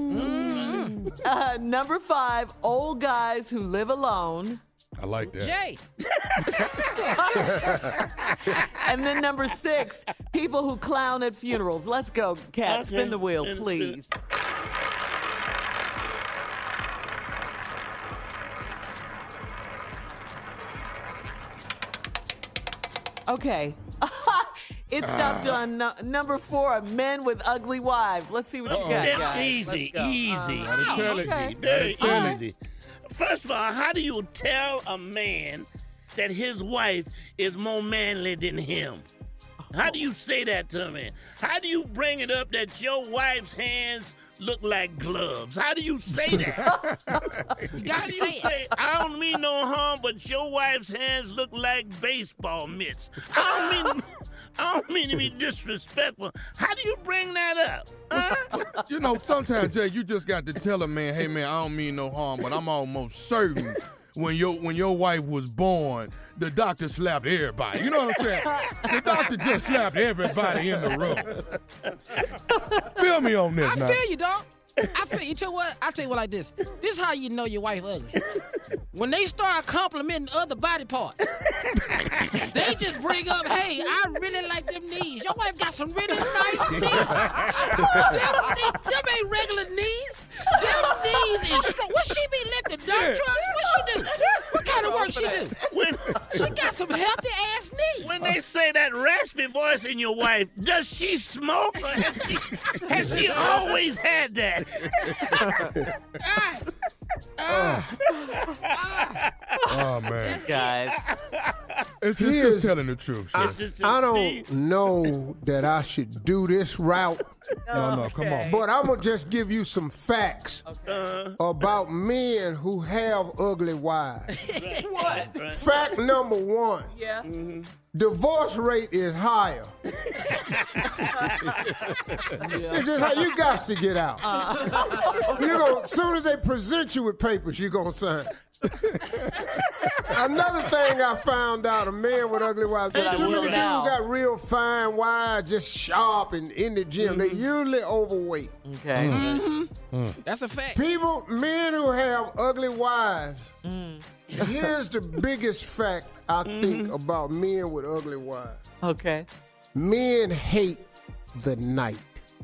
Number 5, old guys who live alone. I like that. Jay. And then number 6, people who clown at funerals. Let's go, Kat. Okay. Spin the wheel, please. Okay. It stopped on number 4, men with ugly wives. Let's see what you got, guys. Easy. Okay. Very easy. First of all, how do you tell a man that his wife is more manly than him? How do you say that to a man? How do you bring it up that your wife's hands look like gloves? How do you say that? You gotta say it. I don't mean no harm, but your wife's hands look like baseball mitts. I don't mean to be disrespectful. How do you bring that up? Huh? You know, sometimes, Jay, you just got to tell a man, hey, man, I don't mean no harm, but I'm almost certain when your wife was born, the doctor slapped everybody. You know what I'm saying? The doctor just slapped everybody in the room. Feel me on this now. I feel you, dog. I feel you. Tell what? I tell you what, like this. This is how you know your wife ugly. When they start complimenting other body parts, they just bring up, hey, I really like them knees. Your wife got some really nice knees. Them ain't regular knees. Them knees is strong. What she be lifting dump trucks? What she do? What kind of work she do? She got some healthy ass knees. When they say that raspy voice in your wife, does she smoke or has she always had that? Oh, man. Guys. It's just telling the truth. I don't know that I should do this route. No, come on. But I'm going to just give you some facts about men who have ugly wives. What? Fact number 1. Yeah. Divorce rate is higher. It's just how you got to get out. As soon as they present you with papers, you're going to sign. Another thing I found out, a man with ugly wives, too many dudes got real fine wives, just sharp and in the gym. They usually overweight. Okay. That's a fact. Men who have ugly wives, here's the biggest fact I think about men with ugly wives. Okay. Men hate the night.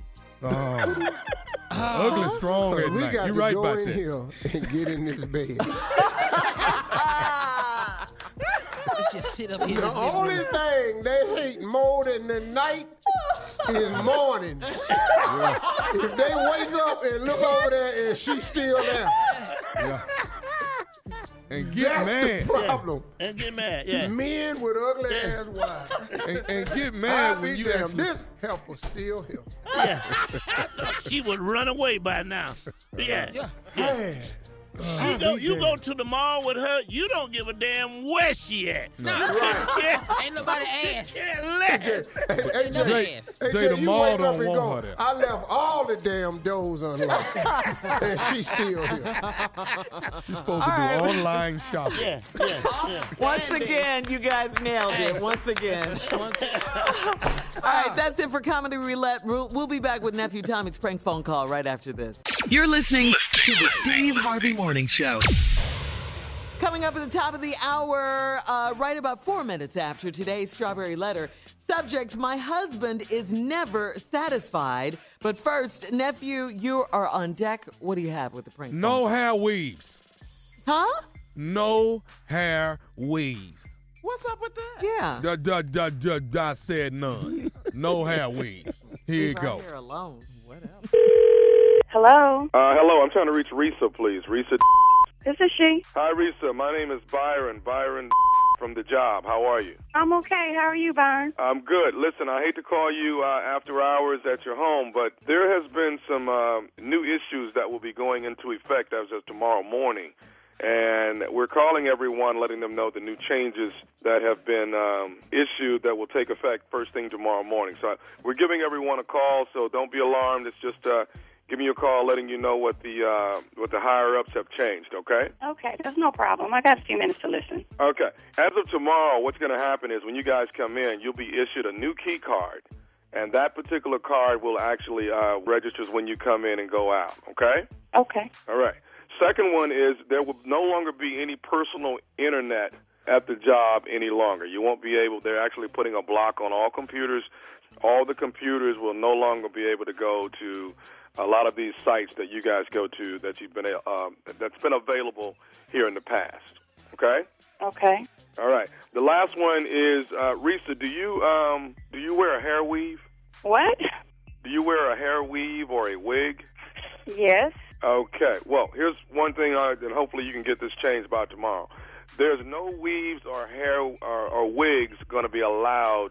Ugly strong at We night. got You're to right go about in that. here and get in this bed. Let's just sit up here. The only thing they hate more than the night is morning. If they wake up and look over there and she's still there. And get That's mad. the problem. And get mad, yeah. Men with ugly ass wives. And get mad when be you damned, actually... this heifer still here. Yeah. I thought she would run away by now. Yeah. Hey. You go to the mall with her, you don't give a damn where she at. No. Ain't nobody asked. Hey, Jay, Jay, the you mall wake up don't and want go, her there. I left all the damn doors unlocked. And she's still here. She's supposed to do online shopping. Yeah. Once again, you guys nailed it. Once again. All right, that's it for Comedy Roulette. We'll be back with Nephew Tommy's prank phone call right after this. You're listening to the Steve Harvey Morning Show. Coming up at the top of the hour, right about 4 minutes after today's Strawberry Letter. Subject, my husband is never satisfied. But first, Nephew, you are on deck. What do you have with the prank phone? No hair weaves. Huh? No hair weaves. What's up with that? Yeah. I said none. No hair weaves. Here you go. Here alone. Whatever. Hello. Hello, I'm trying to reach Risa, please. Risa. This is she. Hi, Risa. My name is Byron. Byron from The Job. How are you? I'm okay. How are you, Byron? I'm good. Listen, I hate to call you after hours at your home, but there has been some new issues that will be going into effect as of tomorrow morning. And we're calling everyone, letting them know the new changes that have been issued that will take effect first thing tomorrow morning. So we're giving everyone a call, so don't be alarmed. It's just giving you a call, letting you know what the higher-ups have changed, okay? Okay, that's no problem. I got a few minutes to listen. Okay. As of tomorrow, what's going to happen is when you guys come in, you'll be issued a new key card, and that particular card will actually registers when you come in and go out, okay? Okay. All right. Second one is there will no longer be any personal internet at the job any longer. You won't be able, they're actually putting a block on all computers. All the computers will no longer be able to go to a lot of these sites that you guys go to that you've been that's been available here in the past. Okay? Okay. All right. The last one is Risa, do you wear a hair weave? What? Do you wear a hair weave or a wig? Yes. Okay. Well, here's one thing, and hopefully you can get this changed by tomorrow. There's no weaves or hair or wigs going to be allowed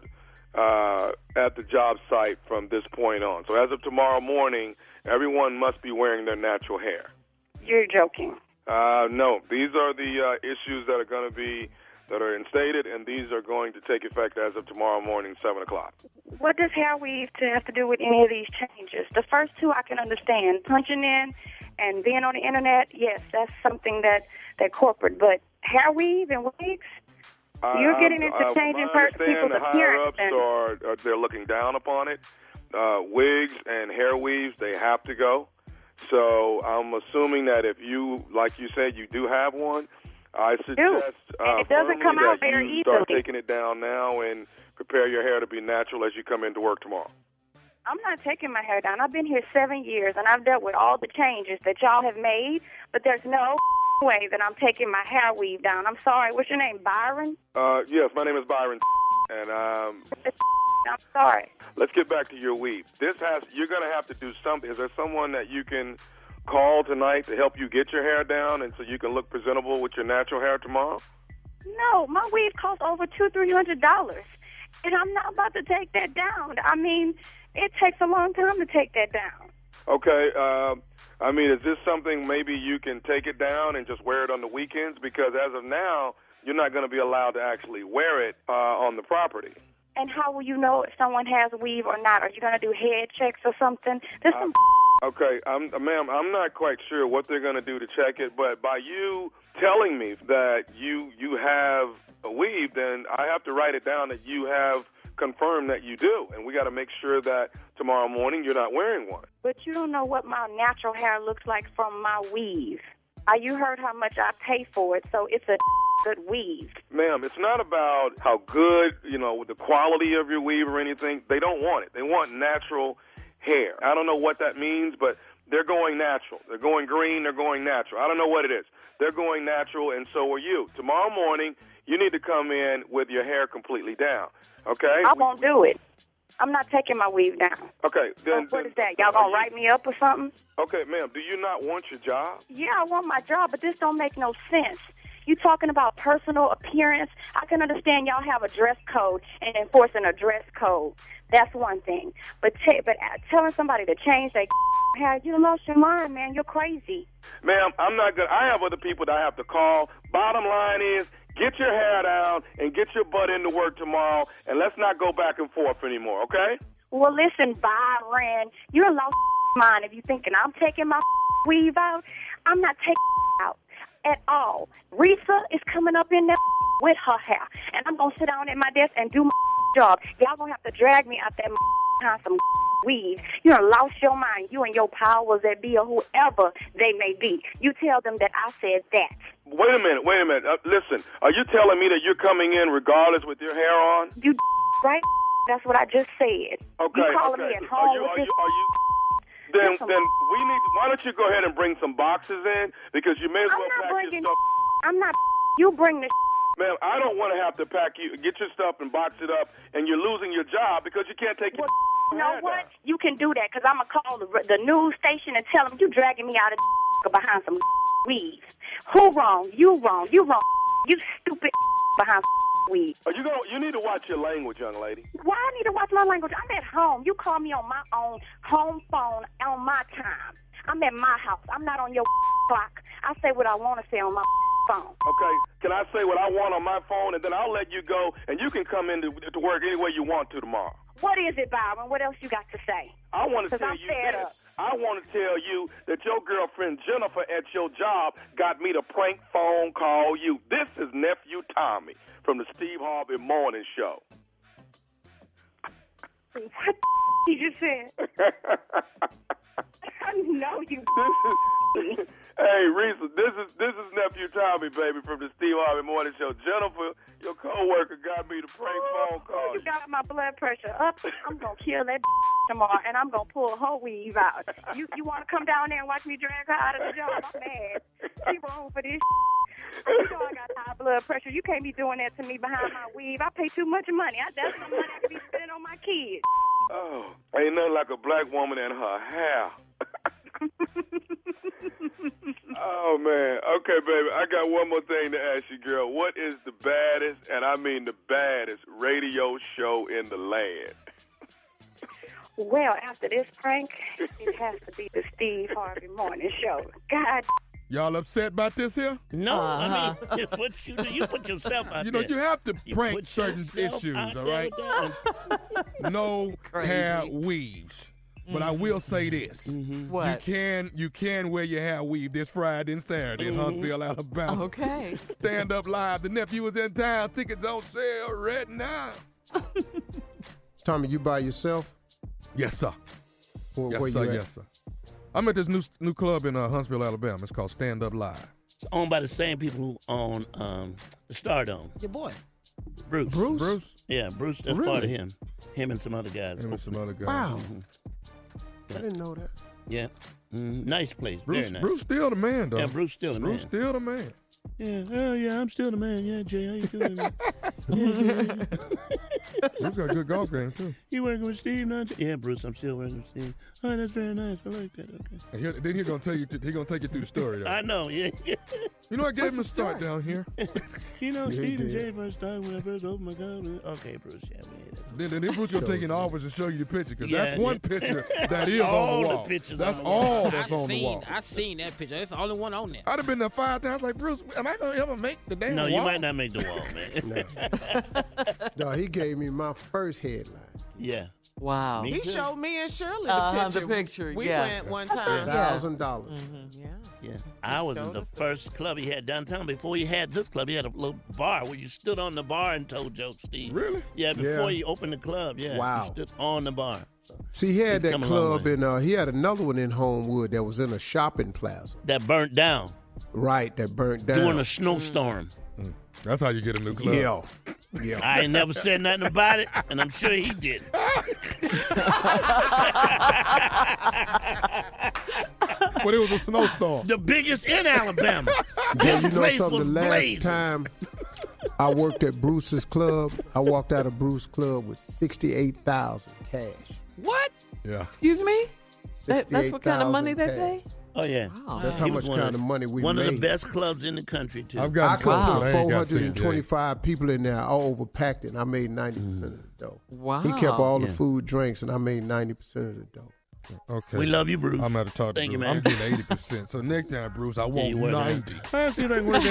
at the job site from this point on. So as of tomorrow morning, everyone must be wearing their natural hair. You're joking. No. These are the issues that are going to be that are instated, and these are going to take effect as of tomorrow morning, 7 o'clock. What does hair weave have to do with any of these changes? The first two I can understand. Punching in and being on the internet, yes, that's something that corporate. But hair weave and wigs? You're getting into changing people's appearance. The higher-ups they're looking down upon it. Wigs and hair weaves, they have to go. So I'm assuming that if you, like you said, you do have one, I suggest and it doesn't come out very you start easily. taking it down now and prepare your hair to be natural as you come into work tomorrow. I'm not taking my hair down. I've been here 7 years, and I've dealt with all the changes that y'all have made, but there's no way that I'm taking my hair weave down. I'm sorry. What's your name, Byron? Yes, my name is Byron, and I'm sorry. Let's get back to your weave. You're going to have to do something. Is there someone that you can call tonight to help you get your hair down and so you can look presentable with your natural hair tomorrow? No, my weave costs over $200-300, and I'm not about to take that down. I mean, it takes a long time to take that down. Okay. I mean, is this something maybe you can take it down and just wear it on the weekends? Because as of now, you're not going to be allowed to actually wear it on the property. And how will you know if someone has a weave or not? Are you going to do head checks or something? There's some Okay, ma'am, I'm not quite sure what they're going to do to check it, but by you telling me that you have a weave, then I have to write it down that you have confirmed that you do, and we got to make sure that tomorrow morning you're not wearing one. But you don't know what my natural hair looks like from my weave. You heard how much I pay for it, so it's a good weave. Ma'am, it's not about how good, the quality of your weave or anything. They don't want it. They want natural hair. I don't know what that means, but they're going natural. They're going green. They're going natural. I don't know what it is. They're going natural, and so are you. Tomorrow morning, you need to come in with your hair completely down, okay? I won't do it. I'm not taking my weave down. Okay, then... What is that? Y'all gonna write me up or something? Okay, ma'am, do you not want your job? Yeah, I want my job, but this don't make no sense. You talking about personal appearance? I can understand y'all have a dress code and enforcing a dress code. That's one thing. But telling somebody to change their hair, you lost your mind, man. You're crazy. Ma'am, I'm not good. I have other people that I have to call. Bottom line is, get your hair down and get your butt into work tomorrow, and let's not go back and forth anymore, okay? Well, listen, Byron, you're a lost mind if you're thinking I'm taking my weave out. I'm not taking out at all. Risa is coming up in there with her hair, and I'm going to sit down at my desk and do my job. Y'all going to have to drag me out that some weave. You done lost your mind. You and your powers that be or whoever they may be. You tell them that I said that. Wait a minute. Listen, are you telling me that you're coming in regardless with your hair on? You right? That's what I just said. Okay. You calling me at home with this? Then we need. Why don't you go ahead and bring some boxes in, because you may as well pack your stuff. I'm not. You bring the. Ma'am, I don't want to have to get your stuff and box it up, and you're losing your job because you can't take your. You know what? You can do that, because I'm going to call the news station and tell them you dragging me out of behind some weeds. Who wrong? You wrong. You wrong. You stupid behind weeds. You need to watch your language, young lady. Why I need to watch my language? I'm at home. You call me on my own home phone on my time. I'm at my house. I'm not on your clock. I say what I want to say on my phone. Okay. Can I say what I want on my phone, and then I'll let you go, and you can come into to work any way you want to tomorrow. What is it, Byron? What else you got to say? I want to tell you this. I want to tell you that your girlfriend Jennifer at your job got me to prank phone call you. This is Nephew Tommy from the Steve Harvey Morning Show. What you just said? I know you. Hey, Risa, this is Nephew Tommy, baby, from the Steve Harvey Morning Show. Jennifer, your coworker, got me to prank phone call. You got my blood pressure up. I'm gonna kill that tomorrow, and I'm gonna pull her weave out. You want to come down there and watch me drag her out of the job? I'm mad. She wrong for this. You know I got high blood pressure. You can't be doing that to me behind my weave. I pay too much money. That's some money I could be spending on my kids. Oh, ain't nothing like a black woman and her hair. Oh, man. Okay, baby, I got one more thing to ask you, girl. What is the baddest, and I mean the baddest, radio show in the land? Well, after this prank, it has to be the Steve Harvey Morning Show. God. Y'all upset about this here? No, I mean, you put yourself out there. You have to prank certain issues, all right? No hair weaves. But I will say this. What? You can wear your hair weave this Friday and Saturday in Huntsville, Alabama. Okay. Stand Up Live. The nephew is in town. Tickets on sale right now. Tommy, you by yourself? Yes, sir. Where you at? Yes, sir. I'm at this new club in Huntsville, Alabama. It's called Stand Up Live. It's owned by the same people who own the Stardome. Your boy. Bruce? Yeah, Bruce. That's part of him. Him and some other guys. Wow. I didn't know that. Yeah. Nice place. Very nice. Bruce still the man, though. Yeah, Bruce still the man. Bruce still the man. Yeah. Oh, yeah, I'm still the man. Yeah, Jay, how you doing, man? Bruce got a good golf game, too. You working with Steve now? Yeah, Bruce, I'm still working with Steve. Oh, that's very nice. I like that. Okay. Then he's going to take you through the story, though. I know, yeah. You know, I gave him a start down here. You know, Steve and Jay first started when I first opened my company. Okay, Bruce, yeah, man. Then Bruce going to take you in the office and show you the picture, because that's one picture that is on the wall. That's all that's on the wall. I seen that picture. That's the only one on there. I'd have been there 5 times like, Bruce, am I going to ever make the damn wall? No, you might not make the wall, man. No, he gave me my first headline. Yeah. Wow. He showed me and Shirley the picture. We went one time. $1,000. Yeah. I was in the first club he had downtown. Before he had this club, he had a little bar where you stood on the bar and told jokes, Steve. Really? Yeah, before he opened the club. Yeah. Wow. You stood on the bar. So See, he had he's that come a long club way. he had another one in Homewood that was in a shopping plaza. That burnt down Right, that burnt down. during a snowstorm. That's how you get a new club. Yeah. I ain't never said nothing about it, and I'm sure he did. But it was a snowstorm. The biggest in Alabama. Yeah, This you know place something? was The last blazing. time I worked at Bruce's Club, I walked out of Bruce's Club with $68,000 cash. What? Yeah. Excuse me? That's what kind of money they cash. pay? Oh, yeah. Wow. That's how He much was one kind of money we One made. of the best clubs in the country, too. I've I got could cool. put I ain't got 425 people in there. I overpacked it, and I made 90% of the dough. Wow. He kept all the Yeah. food, drinks, and I made 90% of the dough. Okay. We love you, Bruce. I'm going to talk to Thank you, Bruce. man. I'm getting 80%. So next time, Bruce, I want you work it out. 90. I see if I can work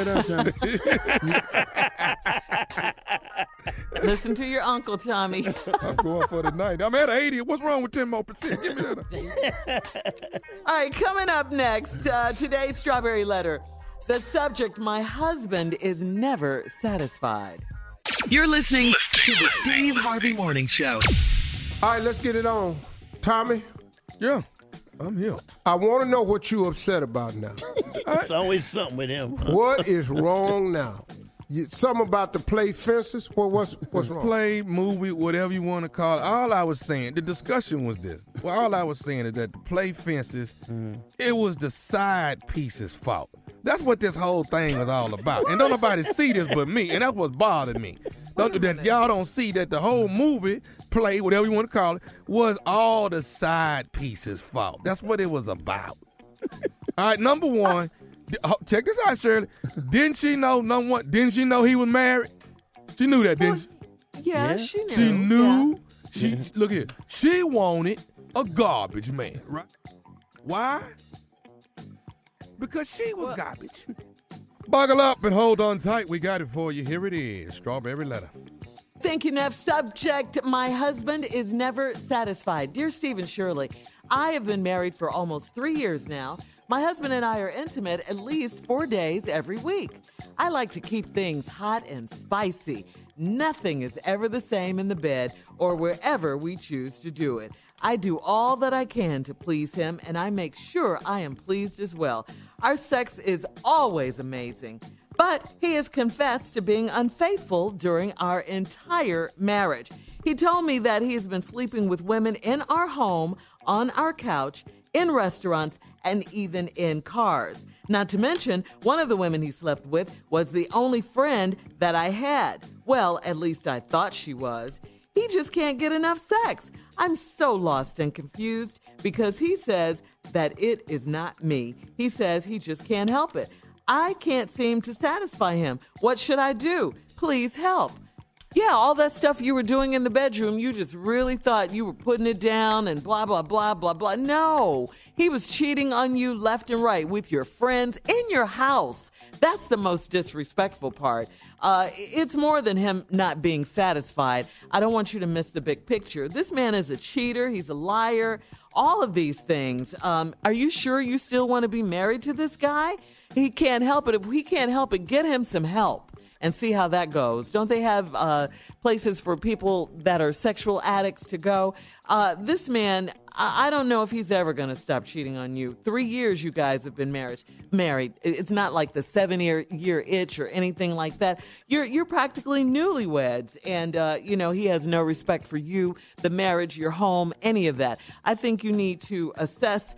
that out, Tommy. Listen to your uncle, Tommy. I'm going for the 90. I'm at 80. What's wrong with 10 more percent? Give me that. All right, coming up next, today's Strawberry Letter. The subject, my husband is never satisfied. You're listening to the Steve Harvey Morning Show. All right, let's get it on. Tommy, Yeah, I'm here. I want to know what you upset about now. It's always something with him. Huh? What is wrong now? Something about the play fences? What's wrong? Play, movie, whatever you want to call it. All I was saying, the discussion was this. Well, all I was saying is that the play fences, it was the side pieces' fault. That's what this whole thing was all about. And don't nobody see this but me, and that's what bothered me. That y'all don't see that the whole movie, play, whatever you want to call it, was all the side pieces' fault. That's what it was about. All right, number one, check this out, Shirley. Didn't she know he was married? She knew that, didn't she? Yeah, she knew. She knew. Look here. She wanted a garbage man, right? Why? Because she was garbage. Buckle up and hold on tight. We got it for you. Here it is. Strawberry Letter. Thank you, Neff. Subject, my husband is never satisfied. Dear Steve and Shirley, I have been married for almost 3 years now. My husband and I are intimate at least 4 days every week. I like to keep things hot and spicy. Nothing is ever the same in the bed or wherever we choose to do it. I do all that I can to please him, and I make sure I am pleased as well. Our sex is always amazing, but he has confessed to being unfaithful during our entire marriage. He told me that he has been sleeping with women in our home, on our couch, in restaurants, and even in cars. Not to mention, one of the women he slept with was the only friend that I had. Well, at least I thought she was. He just can't get enough sex. I'm so lost and confused because he says that it is not me. He says he just can't help it. I can't seem to satisfy him. What should I do? Please help. Yeah, all that stuff you were doing in the bedroom, you just really thought you were putting it down and blah, blah, blah, blah, blah. No, he was cheating on you left and right with your friends in your house. That's the most disrespectful part. It's more than him not being satisfied. I don't want you to miss the big picture. This man is a cheater. He's a liar. All of these things. Are you sure you still want to be married to this guy? He can't help it. If he can't help it, get him some help and see how that goes. Don't they have places for people that are sexual addicts to go? This man, I don't know if he's ever going to stop cheating on you. 3 years you guys have been married. It's not like the 7-year itch or anything like that. You're practically newlyweds, and he has no respect for you, the marriage, your home, any of that. I think you need to assess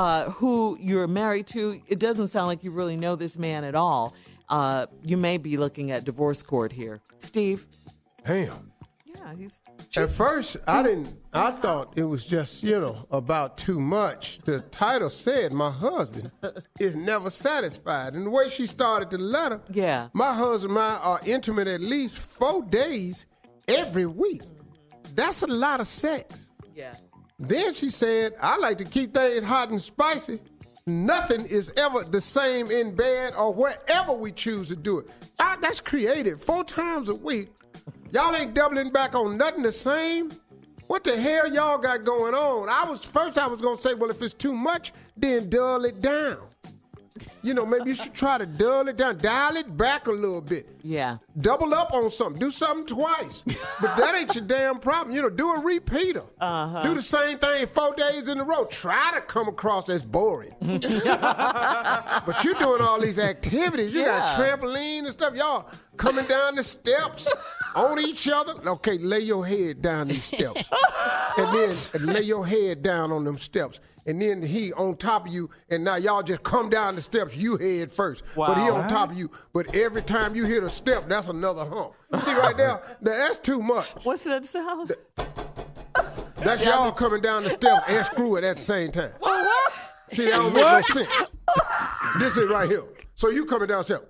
who you're married to. It doesn't sound like you really know this man at all. You may be looking at divorce court here. Steve? Damn. Yeah, he's... At first, I thought it was just, about too much. The title said my husband is never satisfied. And the way she started the letter, yeah, my husband and I are intimate at least 4 days every week. That's a lot of sex. Yeah. Then she said, I like to keep things hot and spicy. Nothing is ever the same in bed or wherever we choose to do it. That's creative. 4 times a week. Y'all ain't doubling back on nothing the same. What the hell y'all got going on? I was gonna say, well, if it's too much, then dull it down. You know, maybe you should try to dull it down, dial it back a little bit. Yeah. Double up on something. Do something twice. But that ain't your damn problem. You know, do a repeater. Do the same thing 4 days in a row. Try to come across as boring. But you're doing all these activities. You got trampoline and stuff. Y'all coming down the steps on each other. Okay, lay your head down these steps. And then lay your head down on them steps. And then he on top of you, and now y'all just come down the steps, you head first. Wow. But he on top of you. But every time you hit a step, that's another hump. You see right there? That's too much. What's that sound? That's y'all coming down the steps and screwing at the same time. What? See, that don't make no sense. This is right here. So you coming down the steps.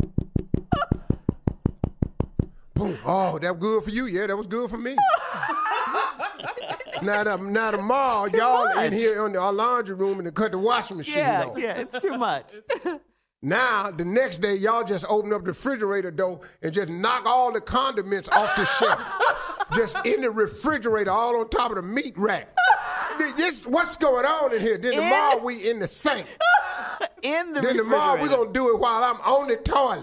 Boom. Oh, that good for you? Yeah, that was good for me. Now tomorrow, y'all in here in our laundry room and cut the washing machine off. Yeah, it's too much. Now, the next day, y'all just open up the refrigerator door and just knock all the condiments off the shelf. Just in the refrigerator, all on top of the meat rack. What's going on in here? Then tomorrow, we in the sink. In the Then tomorrow, we're going to do it while I'm on the toilet.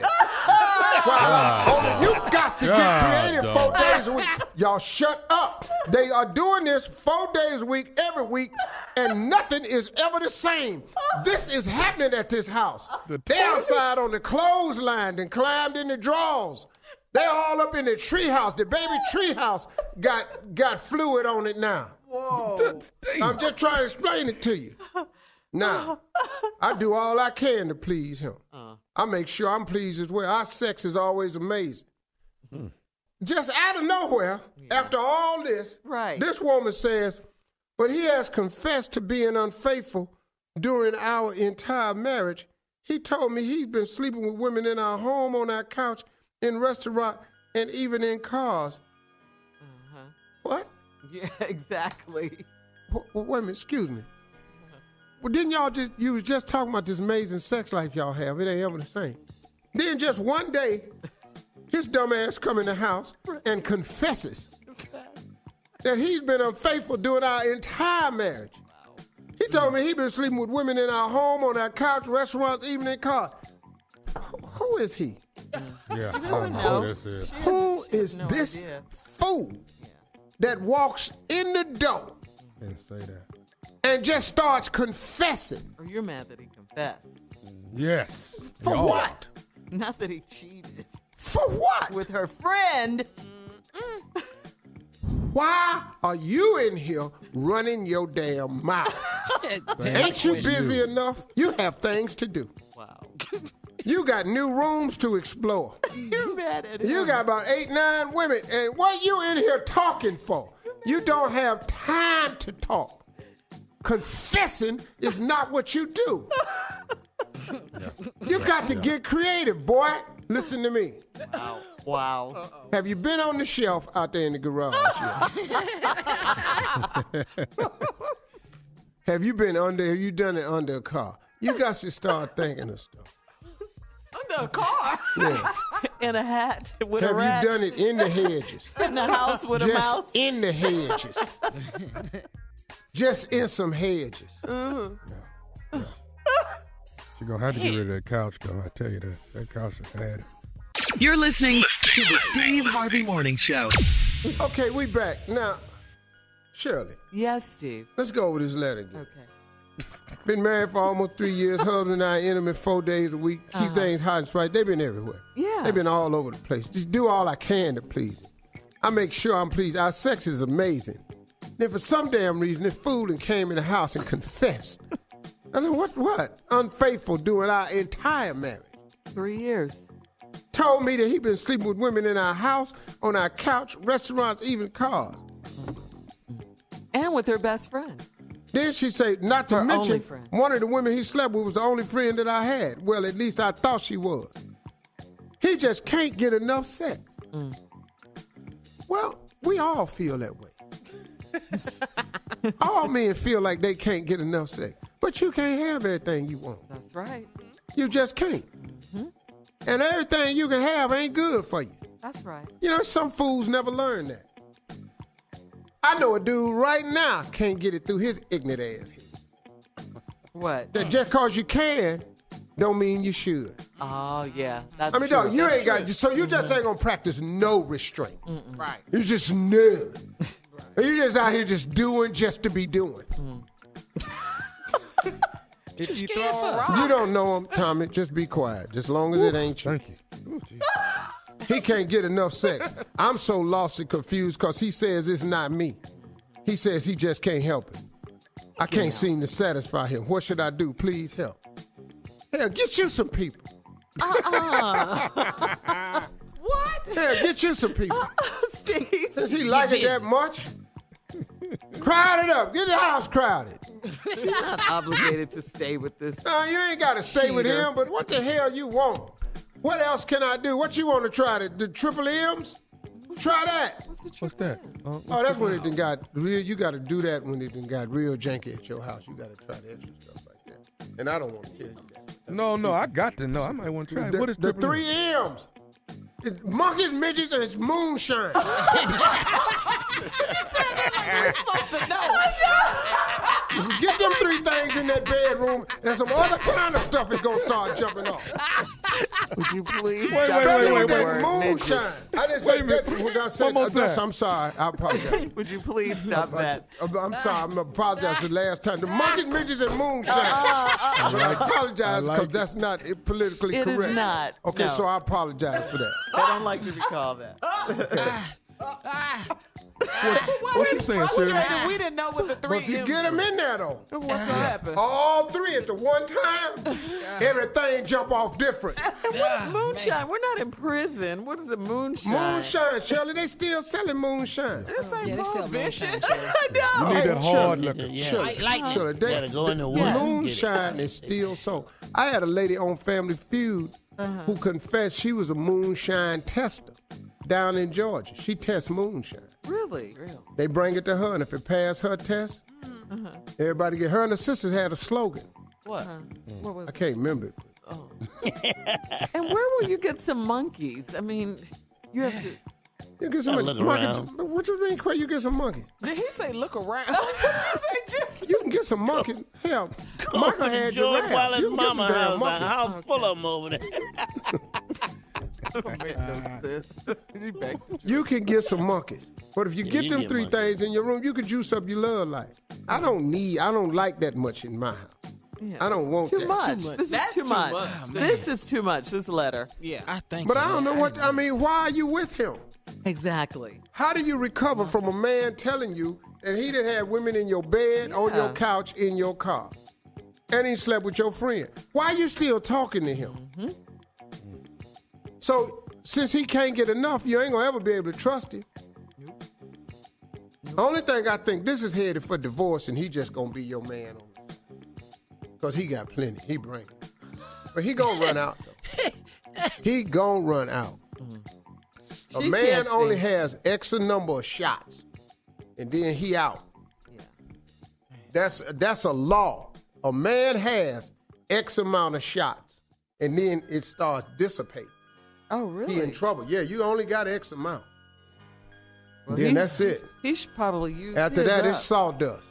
You got to get creative 4 days a week. Y'all shut up. They are doing this 4 days a week, every week, and nothing is ever the same. This is happening at this house. They outside on the clothesline and climbed in the drawers. They all up in the treehouse. The baby treehouse got fluid on it now. Whoa. I'm just trying to explain it to you. Now, I do all I can to please him. I make sure I'm pleased as well. Our sex is always amazing. Just out of nowhere, after all this, this woman says, but he has confessed to being unfaithful during our entire marriage. He told me he's been sleeping with women in our home, on our couch, in restaurant, and even in cars. What? Yeah, exactly. Wait a minute, excuse me. Well, didn't you was just talking about this amazing sex life y'all have. It ain't ever the same. Then just one day, his dumb ass come in the house and confesses that he's been unfaithful during our entire marriage. He told me he's been sleeping with women in our home, on our couch, restaurants, even in cars. Who is he? Yeah, I don't know who this is. Who is this fool that walks in the door Didn't say that. and just starts confessing? Or you're mad that he confessed. Yes. For what? Not that he cheated. For what? With her friend. Why are you in here running your damn mouth? Ain't you busy enough? You have things to do. Wow. You got new rooms to explore. You're mad at him. You got about 8, 9 women, and what you in here talking for? You don't have time to talk. Confessing is not what you do. You got to get creative, boy. Listen to me. Wow. Have you been on the shelf out there in the garage? Have you done it under a car? You got to start thinking of stuff. Under a car? Yeah. In a hat with a rat. Have you done it in the hedges? In the house with a Just mouse? in the hedges. Just in some hedges. You're going to have to get rid of that couch, though. I tell you that. That couch is bad. You're listening to the Steve Harvey Morning Show. Okay, we back. Now, Shirley. Yes, Steve. Let's go over this letter again. Okay. Been married for almost 3 years. Husband and I intimate 4 days a week. Keep things hot and sprite. They've been everywhere. Yeah. They've been all over the place. Just do all I can to please them. I make sure I'm pleased. Our sex is amazing. Then for some damn reason, this fool and came in the house and confessed. I mean, what? Unfaithful during our entire marriage. 3 years. Told me that he been sleeping with women in our house, on our couch, restaurants, even cars. And with her best friend. Then she said, not to mention, one of the women he slept with was the only friend that I had. Well, at least I thought she was. He just can't get enough sex. Well, we all feel that way. All men feel like they can't get enough sex. But you can't have everything you want. That's right. You just can't. And everything you can have ain't good for you. That's right. You know, some fools never learn that. I know a dude right now can't get it through his ignorant ass head. What? That just cause you can, don't mean you should. Oh, yeah. That's I mean, true. dog, you That's ain't got, true. so you just ain't gonna practice no restraint. Right. You just none. And you just out here just doing just to be doing. If you throw a rock. You don't know him, Tommy. Just be quiet. Just long as it ain't you. Thank you. Ooh, he can't get enough sex. I'm so lost and confused because he says it's not me. He says he just can't help it. I can't seem to satisfy him. What should I do? Please help. Hell, get you some people. What? Hell, get you some people. Steve. Since he like it that much, crowd it up. Get the house crowded. She's not obligated to stay with this. You ain't got to stay with cheater. him, but what the hell you want? What else can I do? What you want to try? The triple M's? Try that. What's that? Oh, that's when it done got real. You got to do that when it done got real janky at your house. You got to try the extra stuff like that. And I don't want to tell you that. No, I got to know. I might want to try it. What is the triple M? 3 M's? It's monkeys, midgets, and it's moonshine. You said that like we were supposed to know. Get them 3 things in that bedroom, and some other kind of stuff is gonna start jumping off. Would you please Wait, stop wait, saying wait, the wait. word Moonshine. midgets? I didn't Wait say a minute. that. What I said, One more time. I'm sorry. I apologize. Would you please stop that? I'm sorry. I'm apologizing the last time. The monkeys, midgets, and moonshine. But I apologize because that's not politically It is correct. not. Okay, No. so I apologize for that. I don't like to recall that. What you saying, Shirley? Frustrated, we didn't know what the 3 But if you M's get them were. in there, though, What's going to happen? all 3 at the one time, everything jump off different. What moonshine? We're not in prison. What is a moonshine? Moonshine, Shirley, they still selling moonshine. This ain't Yeah, they sell prohibition. moonshine. I know. You need that hard Shirley, liquor. Shirley, Like Shirley, Gotta go in the woods and get it. moonshine is still sold. I had a lady on Family Feud who confessed she was a moonshine tester down in Georgia. She tests moonshine. Really? They bring it to her, and if it passed her test, everybody get her and her sisters had a slogan. What? What was I can't remember it. And where will you get some monkeys? I mean, you have to. You get some Gotta look monkeys. What you mean, Quay? You get some monkeys. Did he say look around? What'd you say, Jim? You can get some monkeys. Hell, Michael had George giraffes. Wallace's You can get some mama damn house, monkeys. a house full of them over there. Don't make no sense. He back to You can get some monkeys. But if you Yeah, get you them get 3 monkeys. things in your room, you can juice up your love life. I don't like that much in my house. Yeah, I don't want too that. much. Too much. This That's is too too much. much. This is too much. This letter. Yeah, I think. But so. I don't know what, I mean, why are you with him? Exactly. How do you recover from a man telling you that he done had women in your bed, on your couch, in your car, and he slept with your friend? Why are you still talking to him? So, since he can't get enough, you ain't gonna ever be able to trust him. The only thing I think, this is headed for divorce, and he just gonna be your man on this. Because he got plenty. He bring it. But he gonna run out, though. He gonna run out. A She man can't only see. has X number of shots, and then he out. That's a law. A man has X amount of shots, and then it starts dissipating. Oh, really? He in trouble. Yeah, you only got X amount. Well, Then that's it. He should probably use After his that, up. it's sawdust.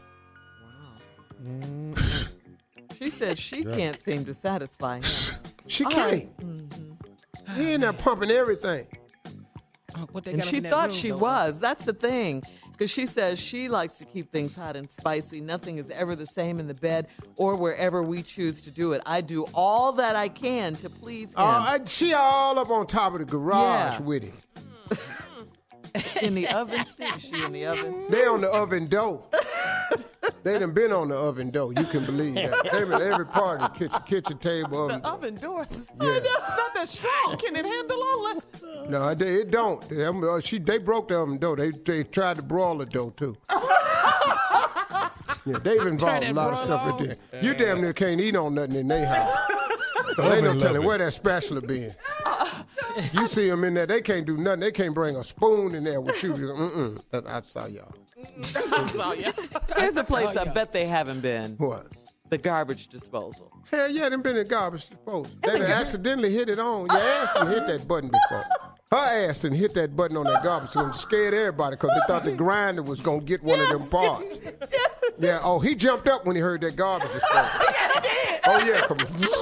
She said she can't seem to satisfy him. She All can't. right. He in there pumping everything. What they And got she up in that thought room, she though, was. That's the thing. Because she says she likes to keep things hot and spicy. Nothing is ever the same in the bed or wherever we choose to do it. I do all that I can to please him. She all up on top of the garage Yeah. with it. In the oven, Steve? Is she in the oven? They on the oven dough. They done been on the oven dough. You can believe that. Every part of the kitchen table. The oven doors. Yeah. Not that strong. Can it handle all that? No, it don't. They broke the oven dough. They tried the broiler dough too. Yeah, they've involved a lot of stuff with it. You damn near can't eat on nothing in their house. Ain't no telling where that spatula been. You see them in there, they can't do nothing. They can't bring a spoon in there with you. I saw y'all. I saw you. Here's a place I bet they haven't been. What? The garbage disposal. Hell yeah, them been in garbage disposal. They done accidentally hit it on. Your ass done hit that button before. Her ass didn't hit that button on that garbage can and scared everybody because they thought the grinder was going to get one of them parts. Yeah, oh, he jumped up when he heard that garbage was falling. Oh, yeah, come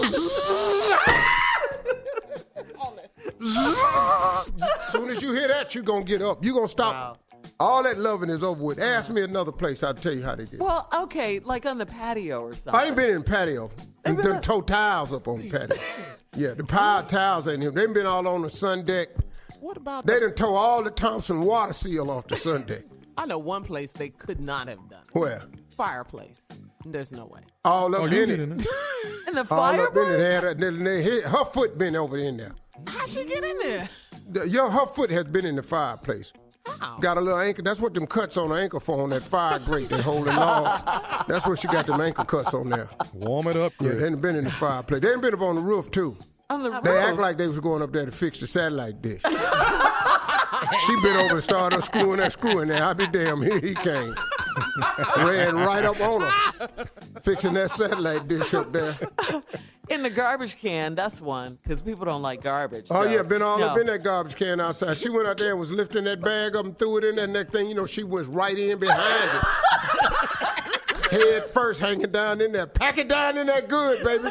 on. As soon as you hear that, you're going to get up. You're going to stop. Wow. All that loving is over with. Ask me another place. I'll tell you how they did. Well, okay, like on the patio or something. I ain't been in the patio. They done toe tiles up on the patio. Yeah, the power tiles ain't here. They been all on the sun deck. What about They done tore all the Thompson water seal off the sun deck. I know one place they could not have done. Where? Fireplace. There's no way. All up in it. In the All up in fireplace? it. Her foot been over in there. How'd she get in there? Her foot has been in the fireplace. How? Got a little ankle. That's what them cuts on her ankle for on that fire grate they holding logs. That's what she got them ankle cuts on there. Warm it up, Chris. Yeah, they done been in the fireplace. They done been up on the roof, too. On the roof? They act like they was going up there to fix the satellite dish. She been over and started her screwing that screw in there. I be damn, here he came. Ran right up on her, fixing that satellite dish up there. In the garbage can, that's one, because people don't like garbage. Oh, so, yeah, been all up in that garbage can outside. She went out there and was lifting that bag up and threw it in there. Next thing you know, she was right in behind it. Head first hanging down in there. Pack it down in there good, baby.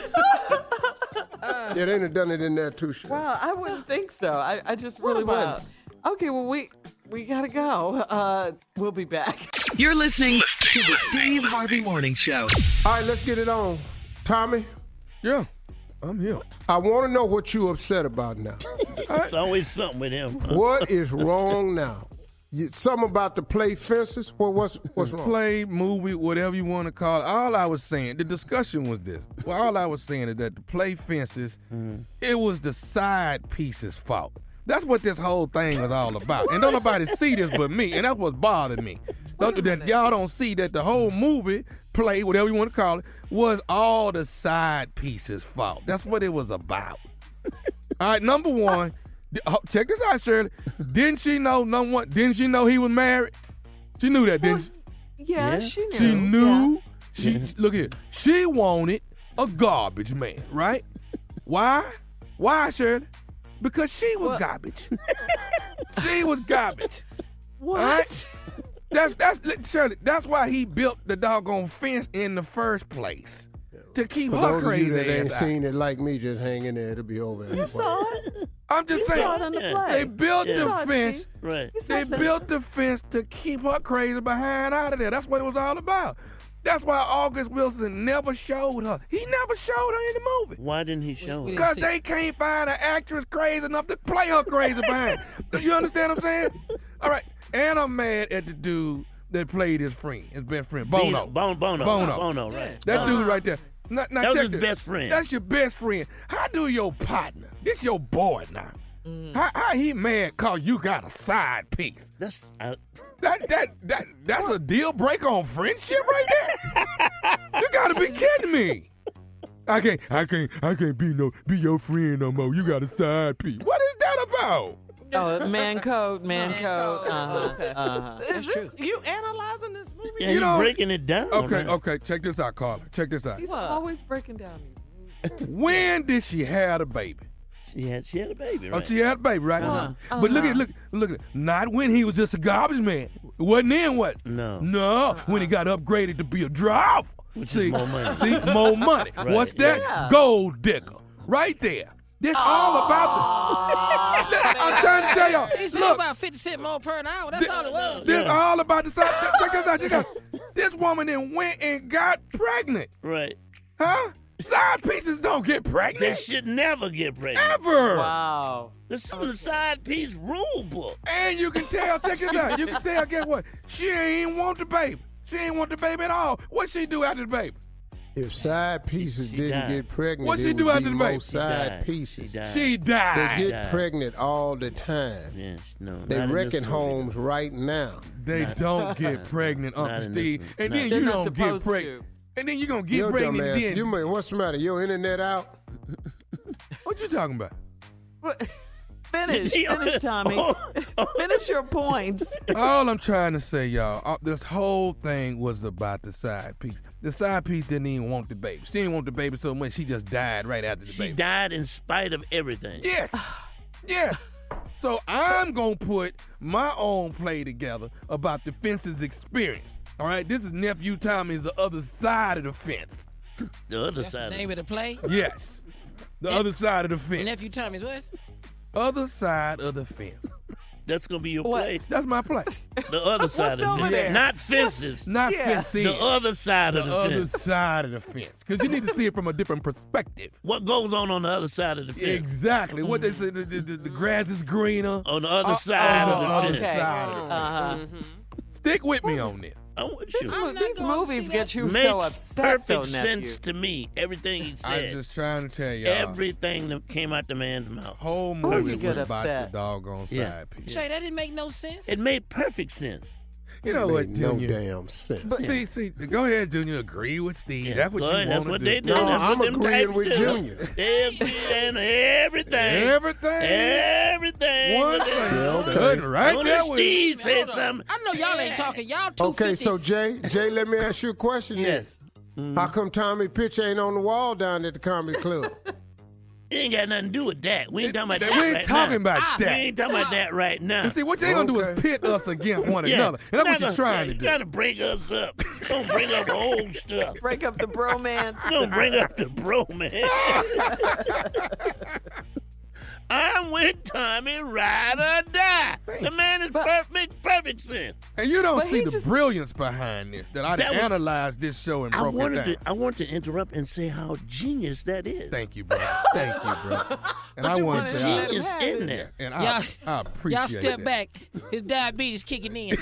Yeah, they done done it in there too, sure. Well, I wouldn't think so. I just really wouldn't. Okay, well, we got to go. We'll be back. You're listening to the Steve Harvey Morning Show. All right, let's get it on. Tommy? Yeah, I'm here. I want to know what you upset about now. It's always something with him. Huh? What is wrong now? Something about the play fences? What's wrong? Play, movie, whatever you want to call it. All I was saying, the discussion was this. Well, all I was saying is that the play fences, it was the side pieces' fault. That's what this whole thing was all about. And don't nobody see this but me, and that's what's bothered me. Y'all don't see that the whole movie, play, whatever you want to call it, was all the side pieces' fault. That's what it was about. All right, number one, check this out, Shirley. Didn't she know he was married? She knew that, didn't she? Yeah, she knew. She knew. Look here. She wanted a garbage man, right? Why? Why, Shirley? Because she was garbage. She was garbage. What? Right? That's Shirley. That's why he built the doggone fence in the first place. To keep her crazy ass out. They ain't out. seen it like me just hanging there. It'll be over. You saw it. I'm just saying. Saw it on the play. They built the fence. Right. They built the fence to keep her crazy behind out of there. That's what it was all about. That's why August Wilson never showed her. He never showed her in the movie. Why didn't he show her? Because they can't find an actress crazy enough to play her crazy behind. You understand what I'm saying? All right. And I'm mad at the dude that played his friend, his best friend, Bono. Bono, right. That dude right there. Now that was check his this. best friend. That's your best friend. How do your partner, this your boy now, how he mad cause you got a side piece? That's That's a deal breaker on friendship right there? You gotta be kidding me. I can't be your friend no more. You got a side piece. What is that about? Oh, man code. Okay. That's true. You analyzing this movie? Yeah, he's breaking it down. Okay. Check this out, Carla. Check this out. He's always breaking down these. When did she have a baby? She had a baby, right? Oh, she had a baby, right? But look at not when he was just a garbage man. It wasn't then what? No. When he got upgraded to be a driver. Which is more money. See, more money. Right. What's that? Yeah. Gold digger. Right there. This all about I'm trying to tell y'all. He said Look, about 50 cents more per hour. That's all it was. this all about the side. Check this out. Check this out. This woman then went and got pregnant. Right. Huh? Side pieces don't get pregnant. They should never get pregnant. Ever. Wow. This is the side piece rule book. And you can tell, check this out. You can tell, guess what? She ain't want the baby. She ain't want the baby at all. What she do after the baby? If side pieces didn't get pregnant, What she it do would after be the baby? more side pieces. She died. They get pregnant all the time. Yes, no. They wrecking homes right now. They don't get pregnant, Uncle Steve. And then you don't get pregnant. And then you're going to get Your pregnant dumb ass, then. what's the matter? Your internet out? What you talking about? Finish, Tommy. Finish your points. All I'm trying to say, y'all, this whole thing was about the side piece. The side piece didn't even want the baby. She didn't want the baby so much, she just died right after the baby. She died in spite of everything. Yes. Yes. So I'm going to put my own play together about the fence's experience. All right? This is Nephew Tommy's The Other Side of the Fence. The other That's side. the name of the play? Yes. The other side of the fence. Nephew Tommy's what? Other side of the fence. That's going to be your What? play. That's my play. The other side of the over fence. there? Not fences. Not Yeah. fencing. The other side of the other fence. side of the fence. Because you need to see it from a different perspective. What goes on the other side of the fence? Exactly. What they say, the grass is greener. On the other side of the other fence. side of the fence. Stick with me on this. I'm with you. These movies get you Makes so upset, perfect though, nephew. sense to me. Everything he I'm said. just trying to tell y'all. Everything that came out the man's mouth. Whole you movie get was about the upset. doggone Yeah. side piece. Shay, that didn't make no sense. It made perfect sense. You know what, Made no Junior? damn sense. But see, go ahead, Junior. Agree with Steve. Yeah, That's what go you ahead. want That's to what do. they do. No, That's I'm what them agreeing types with do. Junior. Everything. Everything. One thing. okay. Cutting right Soon there as with Steve said Hold on. something. I know y'all ain't talking. Y'all 250. Okay, so Jay, let me ask you a question. Yes. Then. How come Tommy picture ain't on the wall down at the comedy club? It ain't got nothing to do with that. We ain't talking about that We ain't right talking now. about We that. ain't talking about that right now. And see, what you ain't gonna do is pit us against one another. And that's what you're trying to do. You're trying to break us up. Don't bring up old stuff. Break up the bromance. Don't bring up the bromance. I'm with Tommy, ride or die. The man is makes perfect sense. And you don't But see he the just- brilliance behind this that I That was- analyzed this show and broke it down. I wanted to interrupt and say how genius that is. Thank you, bro. Thank you, bro. And I want to say, Genius in there. and Y'all- I appreciate Y'all step that. back. His diabetes kicking in.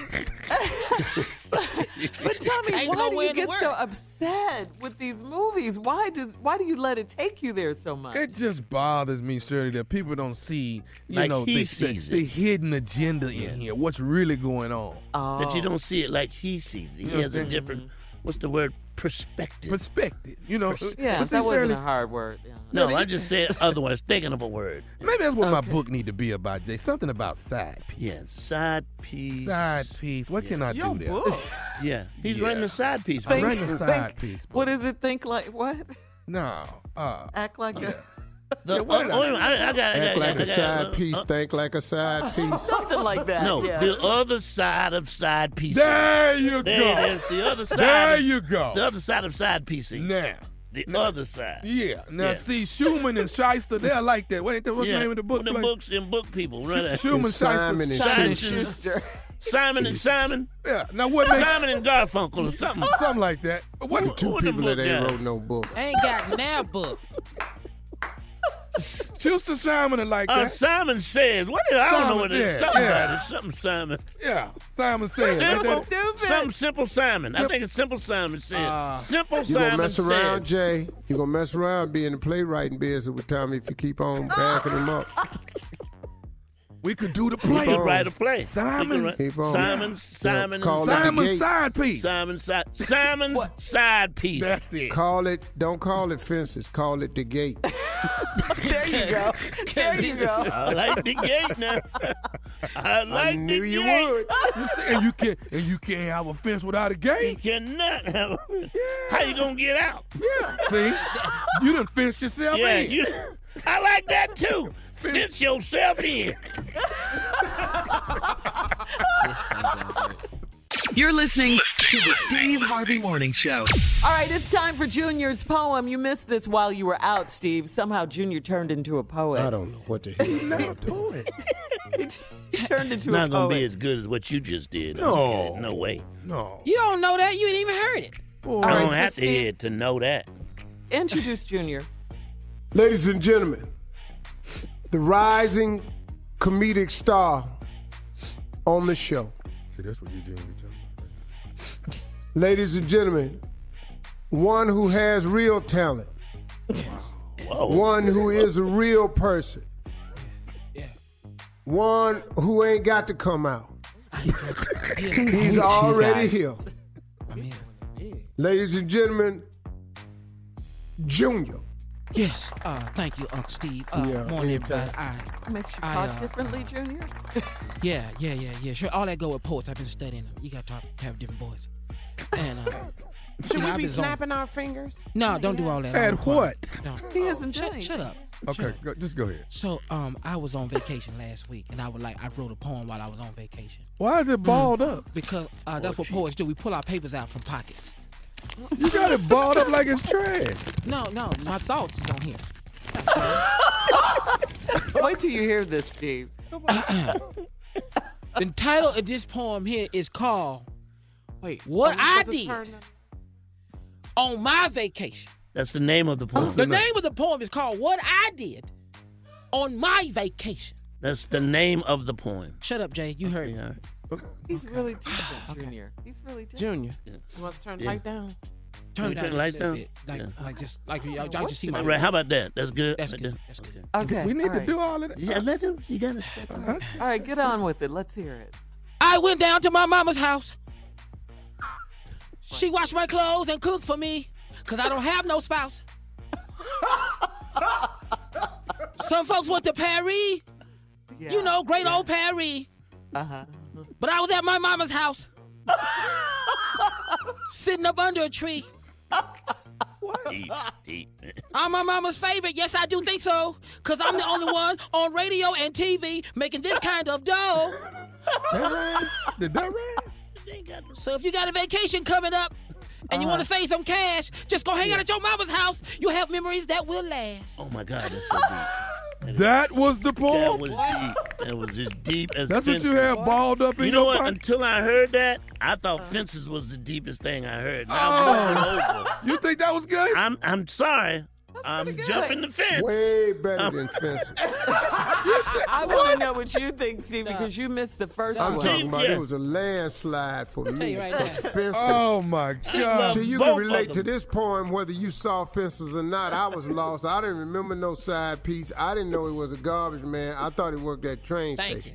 But tell me, Ain't why do nowhere you to get work. so upset with these movies? Why do you let it take you there so much? It just bothers me, Shirley, that people don't see, Like he the sees the it. hidden agenda in here. What's really going on? That you don't see it like he sees it. He has a understand? different, what's the word? Perspective. Perspective. You know. Yeah, but see, that wasn't Shirley, a hard word. Yeah. No, I just said otherwise, thinking of a word. Maybe that's what my book need to be about, Jay. Something about side piece. Yes, side piece. Side piece. What can I do there? Yeah, he's Yeah. writing a side piece. I'm Think- writing a side piece. book. What is it? Think like what? No. Act like a I got Act like a I side piece, think like a side piece. something like that. No, yeah. the other side of side piecing. There you There go. it is. The other side. There of, you go. The other side of side piecing. Now. The other side. Yeah. Now, Yeah. see, Schumann and Shyster, they're like that. What ain't that? What's the name of the book? The Like- books and book people. Right? Schumann, It's Simon Shyster. and Simon Schuster. Schuster. Simon and Simon. Yeah. Now, what makes Simon and Garfunkel or something. something like that? But what? Two Who them people that book ain't guys? wrote no book. Ain't got now book. Schuster, Simon, and like that. Simon Says. What is I don't know what it is. Simon, Something yeah. about it. Something Simon. Yeah. Simon says. Simple, Stupid. something Simple Simon. I think it's Simple Simon says. Simple You Simon gonna mess around, says. Jay? You gonna mess around, be in the playwriting business with Tommy if you keep on backing him up. We could do the We play. could write a play. Simon. We could write- Keep on. Simon, Call it and the Simon's gate. side piece. Simon's side piece. That's it. Call it, don't call it fences, call it the gate. There you go. There you go. I like the gate now. I like I knew the you gate. would. You see, and you can't have a fence without a You gate. cannot have a How you gonna get out? Yeah. See, you done fenced yourself Yeah, in. I like that too. Fence yourself in. You're listening to the Steve Harvey Morning Show. All right, it's time for Junior's poem. You missed this while you were out, Steve. Somehow Junior turned into a poet. I don't know what the hell you're doing. He turned into Not a gonna poet. be as good as what you just did. No. No way. No. You don't know that. You ain't even heard it. I All don't right, so have to Steve- hear it to know that. Introduce Junior. Ladies and gentlemen, the rising comedic star on the show. See, that's what you're doing. Ladies and gentlemen, one who has real talent. Whoa. One who is a real person. One who ain't got to come out. He's already here. Ladies and gentlemen, Junior. Yes. Thank you, Uncle Steve. Yeah, Morning, anytime. everybody. Makes you I, talk differently, Junior? Yeah. Sure. All that go with poets. I've been studying them. You got to have different voice. And Should I've we be been zoned. snapping our fingers? No, don't do all that. At I'm quiet. what? No. He isn't Shut doing up. Okay, just go ahead. So, I was on vacation last week, and I wrote a poem while I was on vacation. Why is it balled up? Because that's what poets do. We pull our papers out from pockets. You got it balled up like it's trash. No, my thoughts is on here. Wait till you hear this, Steve. The title of this poem here is called What I Did on My Vacation. That's the name of the poem. The name of the poem is called What I Did on My Vacation. That's the name of the poem. Shut up, Jay. You heard me. He's really talented, Junior. He's really talented. Junior. You want to turn the light down? Turn the lights down. Like y'all just see my. Right, how about that? That's good. That's good. That's good. Okay. We need to do all of that. Yeah, let them. You gotta. All right, get on with it. Let's hear it. I went down to my mama's house. She washed my clothes and cooked for me, cause I don't have no spouse. Some folks went to Paris. Yeah. You know, great old Paris. Uh-huh. But I was at my mama's house. Sitting up under a tree. Deep. I'm my mama's favorite. Yes, I do think so. Because I'm the only one on radio and TV making this kind of dough. Did that right? So if you got a vacation coming up and you want to save some cash, just go hang out at your mama's house. You'll have memories that will last. Oh, my God. That's so deep. That was the poem? That was deep. That was as deep as That's fences. what you have balled up in You know your what? pocket? Until I heard that, I thought fences was the deepest thing I heard. Now over. You think that was good? I'm sorry. I'm jumping the fence. Way better than fences. I want to know what you think, Steve, because you missed the first I'm one. talking about it was a landslide for me. you right now. Fences. Oh, my God. See, you can relate to this poem whether you saw fences or not. I was lost. I didn't remember no side piece. I didn't know he was a garbage man. I thought he worked at train station.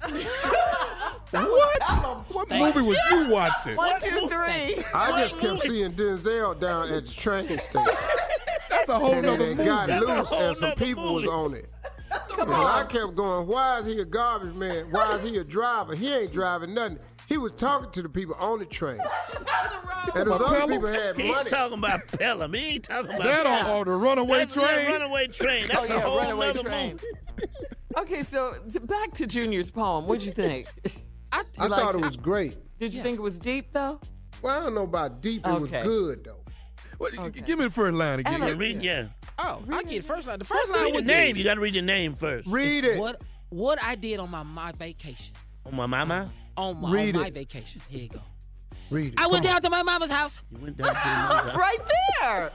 What movie was you watching? 1, 2, 3. I just kept seeing Denzel down at the train station. That's a whole And nother it movie. got loose whole and some nother people was movie. on it. And I kept going, why is he a garbage man? Why is he a driver? He ain't driving nothing. He was talking to the people on the train. And those other people had He's money. talking about Pelham. He ain't talking about That on the runaway That's train. that runaway train. That's a whole runaway nother train. movie. Okay, so back to Junior's poem. What'd you think? I thought it was great. Did you think it was deep, though? Well, I don't know about deep. It was Okay. good, though. Well, give me the first line again. Yeah. Oh, I get the first line. The first Read line the was name. You got to read the name first. Read it. What I did on my vacation. On my mama? On my vacation. Here you go. Read it. I went down to my mama's house. You went down to your mama's house. Right there.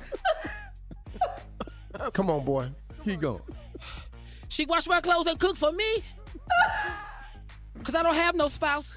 Come on, boy. Keep going. She washed my clothes and cooked for me. Because I don't have no spouse.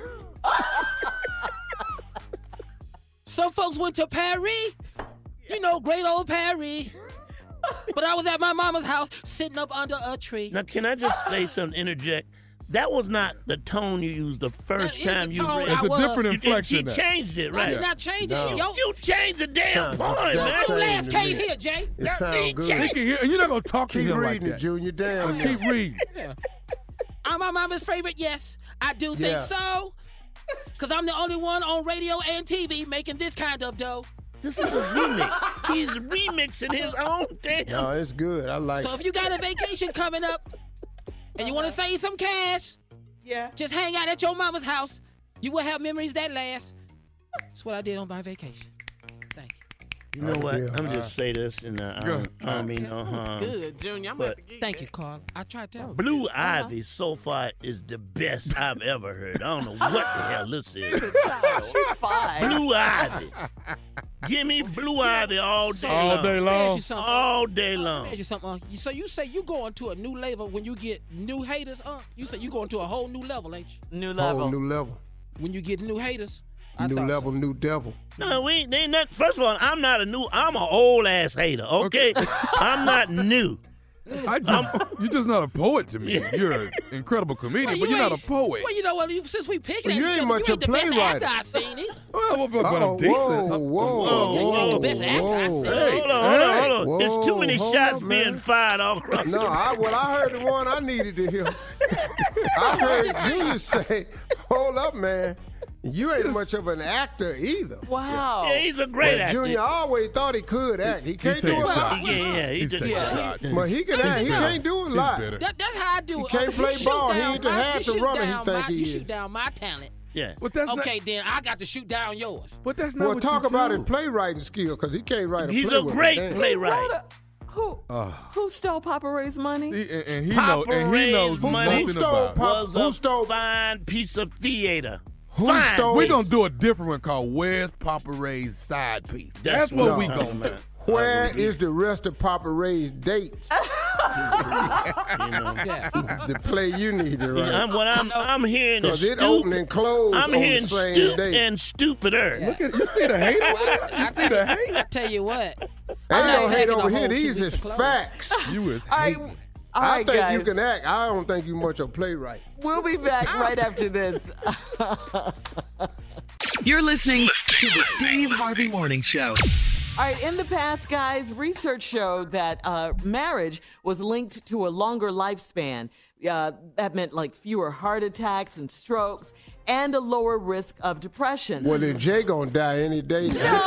Some folks went to Paris. You know, great old Paris. But I was at my mama's house sitting up under a tree. Now, can I just say something, interject? That was not the tone you used the first That is time the you tone read. It's a different inflection. She changed it, I right? did not change No. it. Yo, You changed the damn Sounds poem, exact man. same. you last to came me. here, Jay. It sounds good. He can hear, and you're not going to talk to Keep him like reading it, that. Junior. Damn. Keep reading. Yeah. I'm my mama's favorite, yes. I do Yeah. think so. Because I'm the only one on radio and TV making this kind of dough. This is a remix. He's remixing his own damn. No, it's good. I like So it. if you got a vacation coming up and you want to save some cash, just hang out at your mama's house. You will have memories that last. That's what I did on my vacation. Thank You know what? Yeah. I'm just say this, and I don't mean no harm. Good, Junior. I'm But about to you. Thank you, Carl. I tried to tell you. Blue Ivy so far is the best I've ever heard. I don't know what the hell this is. She's fine. Blue Ivy. Give me Blue Ivy all day All long. day Ask long. you something. All day long. Ask you something. So you say you going to a new level when you get new haters? You say you going to a whole new level, ain't you? New level. Whole new level. When you get new haters? I New thought so. level, new devil. No, they ain't not. First of all, I'm an old ass hater, okay? I'm not new. You're just not a poet to me. You're an incredible comedian, but you're not a poet. Well, you know what? Since we picking Well, at you each ain't other, much you a ain't the best playwright. actor I seen either. Well, but Uh-oh, I'm decent. whoa, whoa, You ain't the best actor I whoa. seen. Hey, hold on. Whoa, There's too many hold shots up, being man. fired all across No, the I heard the one I needed to hear. I heard Junior say, hold up, man. You ain't much of an actor either. Wow. Yeah, he's a great actor. Junior always thought he could act. He can't do a lot. He just shots. But he can act. He can't do a lot. That's how I do it. He can't play ball. He ain't the half the runner he think he You is. shoot down my talent. Yeah. Okay, then I got to shoot down yours. But that's not Well, what talk you about do. his playwriting skill, because he can't write a play. He's a great playwright. Who stole Papa Ray's money? And he Papa knows Ray's money nothing about it. was a fine piece of theater. We're going to do a different one called Where's Papa Ray's Side Piece. That's what we going to do. Where is the rest of Papa Ray's dates? The play you need to write. I'm hearing is it open and close. I'm on hearing the same day. and stupider. Look at you see the hate over there? You see the hate? I tell you what. Ain't no hate over here. These is facts. You is hating. I think guys. you can act. I don't think you much a playwright. We'll be back right after this. You're listening to the Steve Harvey Morning Show. All right, in the past, guys, research showed that marriage was linked to a longer lifespan. That meant like fewer heart attacks and strokes and a lower risk of depression. Well, then Jay gonna die any day.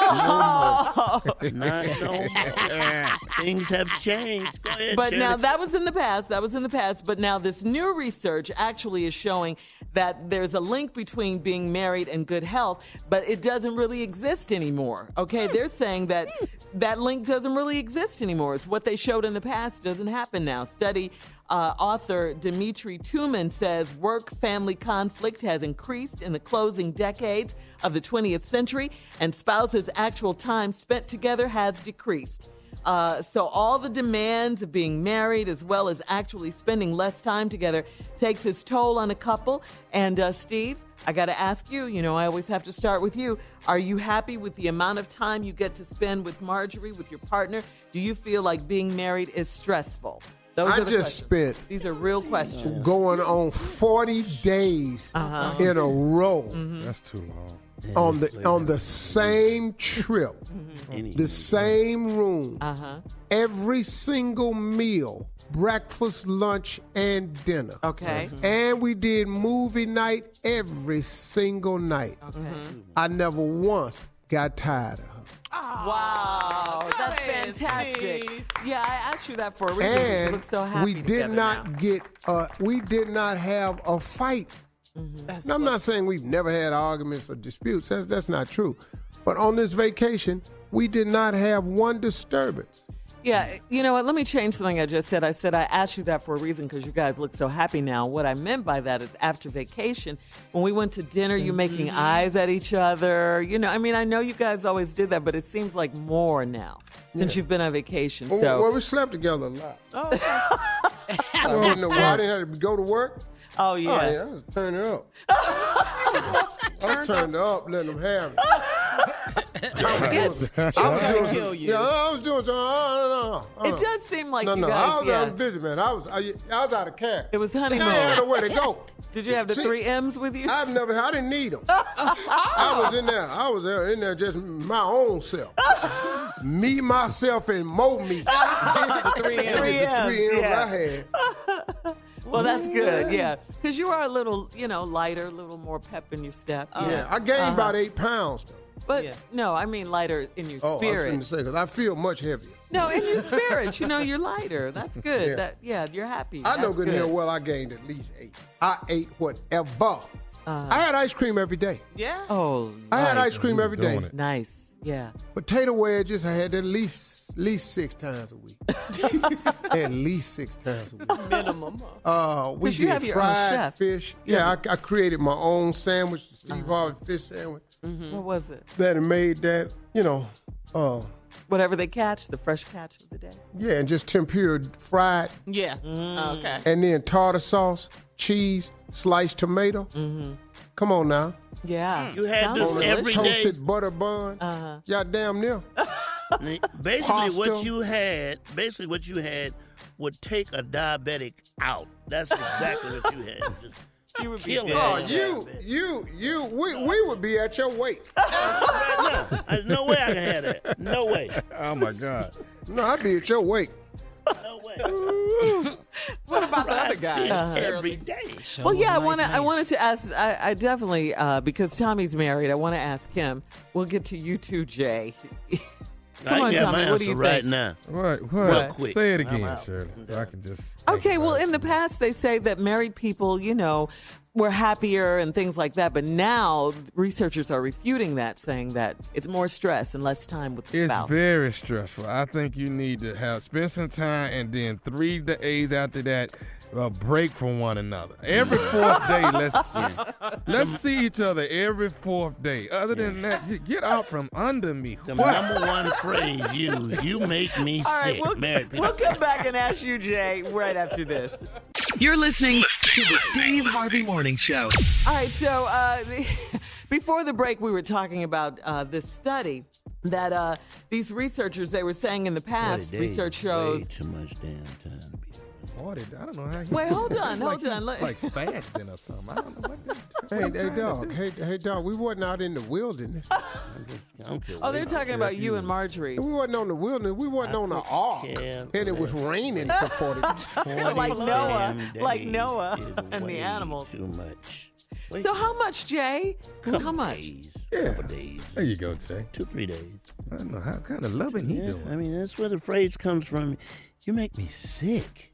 No. Not no more. Things have changed. Go ahead, But now Shirley. that was in the past. But now this new research actually is showing that there's a link between being married and good health, but it doesn't really exist anymore. Okay, they're saying that that link doesn't really exist anymore. It's what they showed in the past doesn't happen now. Study author Dimitri Tuman says work-family conflict has increased in the closing decades of the 20th century, and spouses' actual time spent together has decreased. So all the demands of being married as well as actually spending less time together takes its toll on a couple. And Steve, I got to ask you, I always have to start with you. Are you happy with the amount of time you get to spend with Marjorie, with your partner? Do you feel like being married is stressful? Those are the questions. Spent These are real questions. going on 40 days in a row. That's too On long. the same trip, the same room, every single meal, breakfast, lunch, and dinner. Okay. And we did movie night every single night. Okay. I never once got tired of her. Wow, that's fantastic. Yeah, I asked you that for a reason. You And look so happy we did together not now. we did not have a fight. Now, I'm not saying we've never had arguments or disputes. That's not true. But on this vacation, we did not have one disturbance. Yeah, you know what? Let me change something I just said. I said I asked you that for a reason because you guys look so happy now. What I meant by that is after vacation, when we went to dinner, you're making eyes at each other. I know you guys always did that, but it seems like more now since you've been on vacation. Well, we slept together a lot. Oh, I didn't know why I didn't have to go to work. Oh, yeah. Oh, yeah, I was turning it up. I was turning it up, letting them have it. I was doing something. It does seem like No, you no, guys, I was busy, man. I was out of cash. It was honeymoon. I had nowhere to go. Did you have the 3 M's with you? I didn't need them. I was in there just my own self. Me, myself, and more me. The 3 M's I had. Well, that's good, yeah. Because you are a little, lighter, a little more pep in your step. Yeah, I gained about 8 pounds, though. But, no, I mean lighter in your spirit. I was going to say, because I feel much heavier. No, in your spirit, you're lighter. That's good. Yeah. You're happy. I know That's good and hell well I gained at least 8. I ate whatever. I had ice cream every day. Yeah. Oh, I had ice cream every day. Nice. Yeah. Potato wedges, I had at least 6 times a week. At least 6 times a week. Minimum. We you have did your own fried chef. fish. Yeah, I created my own sandwich, the Steve Harvey fish sandwich. What was it? That made that, Whatever they catch, the fresh catch of the day. yeah, and just tempered, fried, Yes. Okay. and then tartar sauce, cheese, sliced tomato. Come on now. Yeah. You had Sounds this delicious. every day. Toasted butter bun. Y'all damn near. Basically, Pasta. what you had would take a diabetic out. That's exactly what you had. Just You would be kill dead. it. We would be at your wake. No, there's no way I can have that. No way. Oh, my God. No, I'd be at your wake. No way. What about the other guys? Every day. Well, yeah, I wanted to ask. I definitely because Tommy's married. I want to ask him. We'll get to you too, Jay. Come on, Tommy. What do you right think? now? What? Real quick. Say it again, Shirley, so I can just. Okay, well, in the past, they say that married people, were happier and things like that. But now researchers are refuting that, saying that it's more stress and less time with the spouse. It's very stressful. I think you need to spend some time, and then 3 days after that, a break from one another. Every 4th day, let's see each other every 4th day. Other than that, get out from under me. The number one phrase used, you make me sick. Married people. We'll come back and ask you, Jay, right after this. You're listening to the Steve Harvey Morning Show. All right, so before the break, we were talking about this study that these researchers, they were saying in the past, research shows... Way too much damn time. 40, I don't know how. Wait, hold on. Like fasting or something. I don't know what Hey, dog. Hey, dog. We wasn't out in the wilderness. Oh, they're talking about you and Marjorie. We wasn't on the wilderness. We wasn't on the ark, and it was raining for 40 like Noah and the animals. Too much. So how much, Jay? How much? Couple days. There you go, Jay. 2-3 days. I don't know how kind of loving he doing. I mean, that's where the phrase comes from. You make me sick.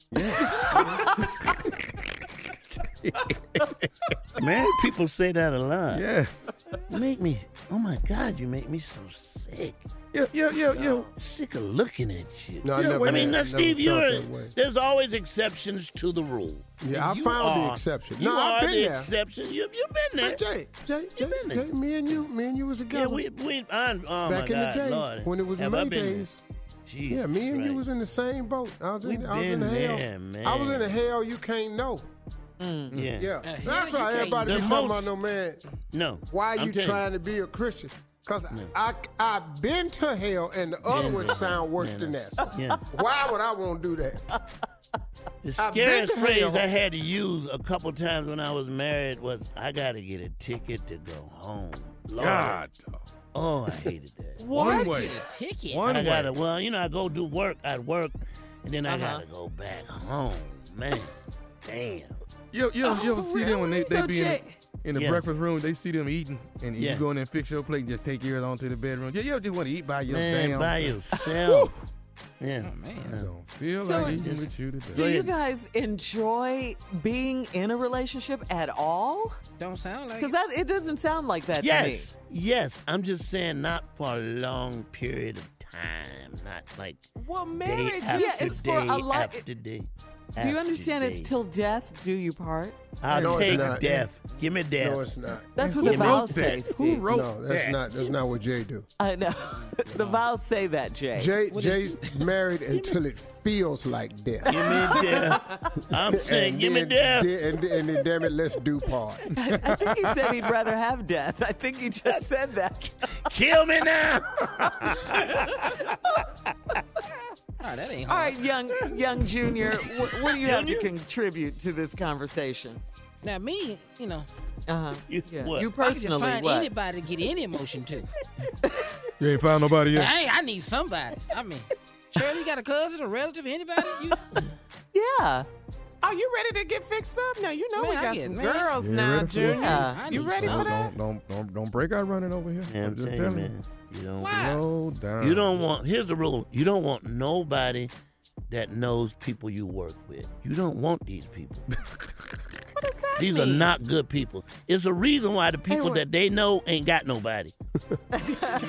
Married people say that a lot. Yes. You make me, oh my God, you make me so sick. Yo. Sick of looking at you. No, I mean, Steve, there's always exceptions to the rule. Yeah, I found the exception. You I've are been the there. exception. You've been there. Jay, me and you was together. Back in the day Lord. when it was Have May I been days. Jesus Yeah, me and Christ. you was in the same boat. I was in the there, hell. man. I was in the hell you can't know. Yeah. That's why everybody be talking about no man. No. Why you trying to be a Christian? Because I've been to hell and the other ones sound worse than that. Yeah. Why would I want to do that? The scariest phrase I had to use a couple times when I was married was, I got to get a ticket to go home. Lord. God. Oh, I hated that. What? One way. Ticket. I gotta, I go do work at work, and then I gotta go back home. Man, damn. You ever see them when they be in the Yes. breakfast room? They see them eating, and Yeah. you go in there and fix your plate and just take yours on to the bedroom. You ever just want to eat by your Man, damn by self. yourself. Yeah. Oh, man. I don't feel So like eating with you today. Do you guys enjoy being in a relationship at all? Don't sound like Because it doesn't sound like that Yes, yes. I'm just saying, not for a long period of time. Not like to me. Well, day marriage, after it's day for a lot. after day. Do you after understand it's day. till death do you part? I'll No, it's take not. death. Give me death. No, it's not. That's what the Who vows wrote say, that? Steve. Who wrote No, that's that? not. That's not what Jay do. I know. The vows say that, Jay. Jay's married until it feels like death. Give me death. I'm saying, give me then- death. And then, damn it, let's do part. I think he said he'd rather have death. I think he just said that. Kill me now. Oh, that ain't All hard. right, young Junior, what do you have to contribute to this conversation? Now, me, Uh-huh. You- Yeah. what? You I can just personally, find what? anybody to get any emotion to. You ain't found nobody yet? I need somebody. I mean, Shirley, you got a cousin, a relative, anybody? Yeah. Are you ready to get fixed up? Now, you know Man, we I got get some mad. girls You now, ready for Junior. Yeah. You ready for that? Don't break out running over here. Man, I'm I'm just telling you, telling you. man. You don't. Slow down. You don't want. Here's the rule. You don't want nobody that knows people you work with. You don't want these people. What does that These mean? are not good people. It's a reason why the people that they know ain't got nobody. That's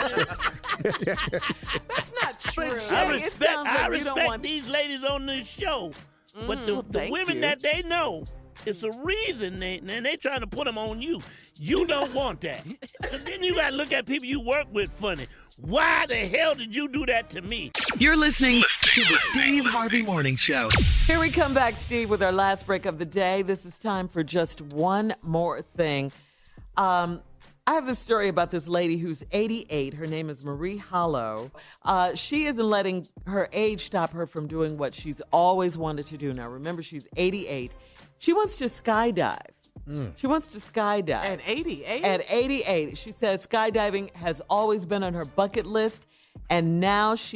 not true. Jay, I it respect. sounds like I you don't respect want- these ladies on this show, but the thank women you. that they know, it's a reason they trying to put them on you. You don't want that. And then you got to look at people you work with funny. Why the hell did you do that to me? You're listening to the Steve Harvey Morning Show. Here we come back, Steve, with our last break of the day. This is time for just one more thing. I have this story about this lady who's 88. Her name is Marie Hollow. She isn't letting her age stop her from doing what she's always wanted to do. Now, remember, she's 88. She wants to skydive. She wants to skydive. At 88? At 88. She says skydiving has always been on her bucket list, and now she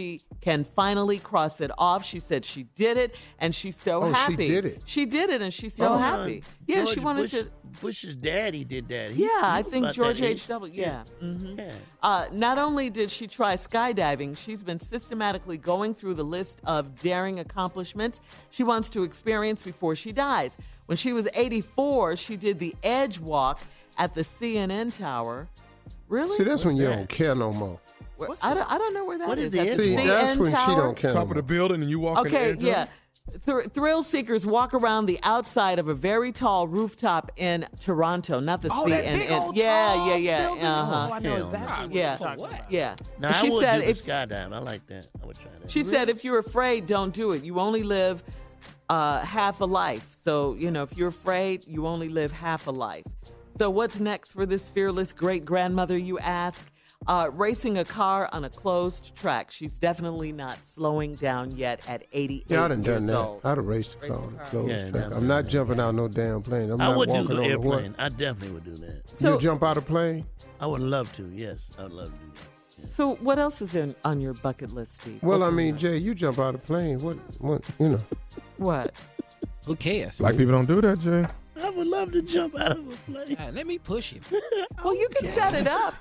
can finally cross it off. She said she did it, and she's so happy. She did it. She did it, and she's so happy. Yeah, she wanted to. Bush's daddy did that. I think George H.W. Yeah. Mm-hmm. Not only did she try skydiving, she's been systematically going through the list of daring accomplishments she wants to experience before she dies. When she was 84, she did the Edge Walk at the CNN Tower. Really? See, that's when you don't care no more. I don't know where that is. See, that's when she don't care. Top of the building and you walk in the edge. Okay, yeah. Thrill seekers walk around the outside of a very tall rooftop in Toronto, not the CNN. That big old tall building? I know exactly Yeah. Now, She I would said do the if skydive. I like that. I would try that. She said if you're afraid, don't do it. You only live half a life. So, if you're afraid, you only live half a life. So what's next for this fearless great-grandmother, you ask? Racing a car on a closed track. She's definitely not slowing down yet at 88 Yeah, I done years that. old. I'd have raced a car on a closed track. I'm not jumping out no damn plane. I would do the airplane. I definitely would do that. You jump out a plane? I would love to. Yes, I would love to do that. Yeah. So what else is on your bucket list, Steve? Well, Jay, you jump out a plane. What? What? Who cares? Black people don't do that, Jay. I would love to jump out of a plane. Let me push him. Well, you can set it up.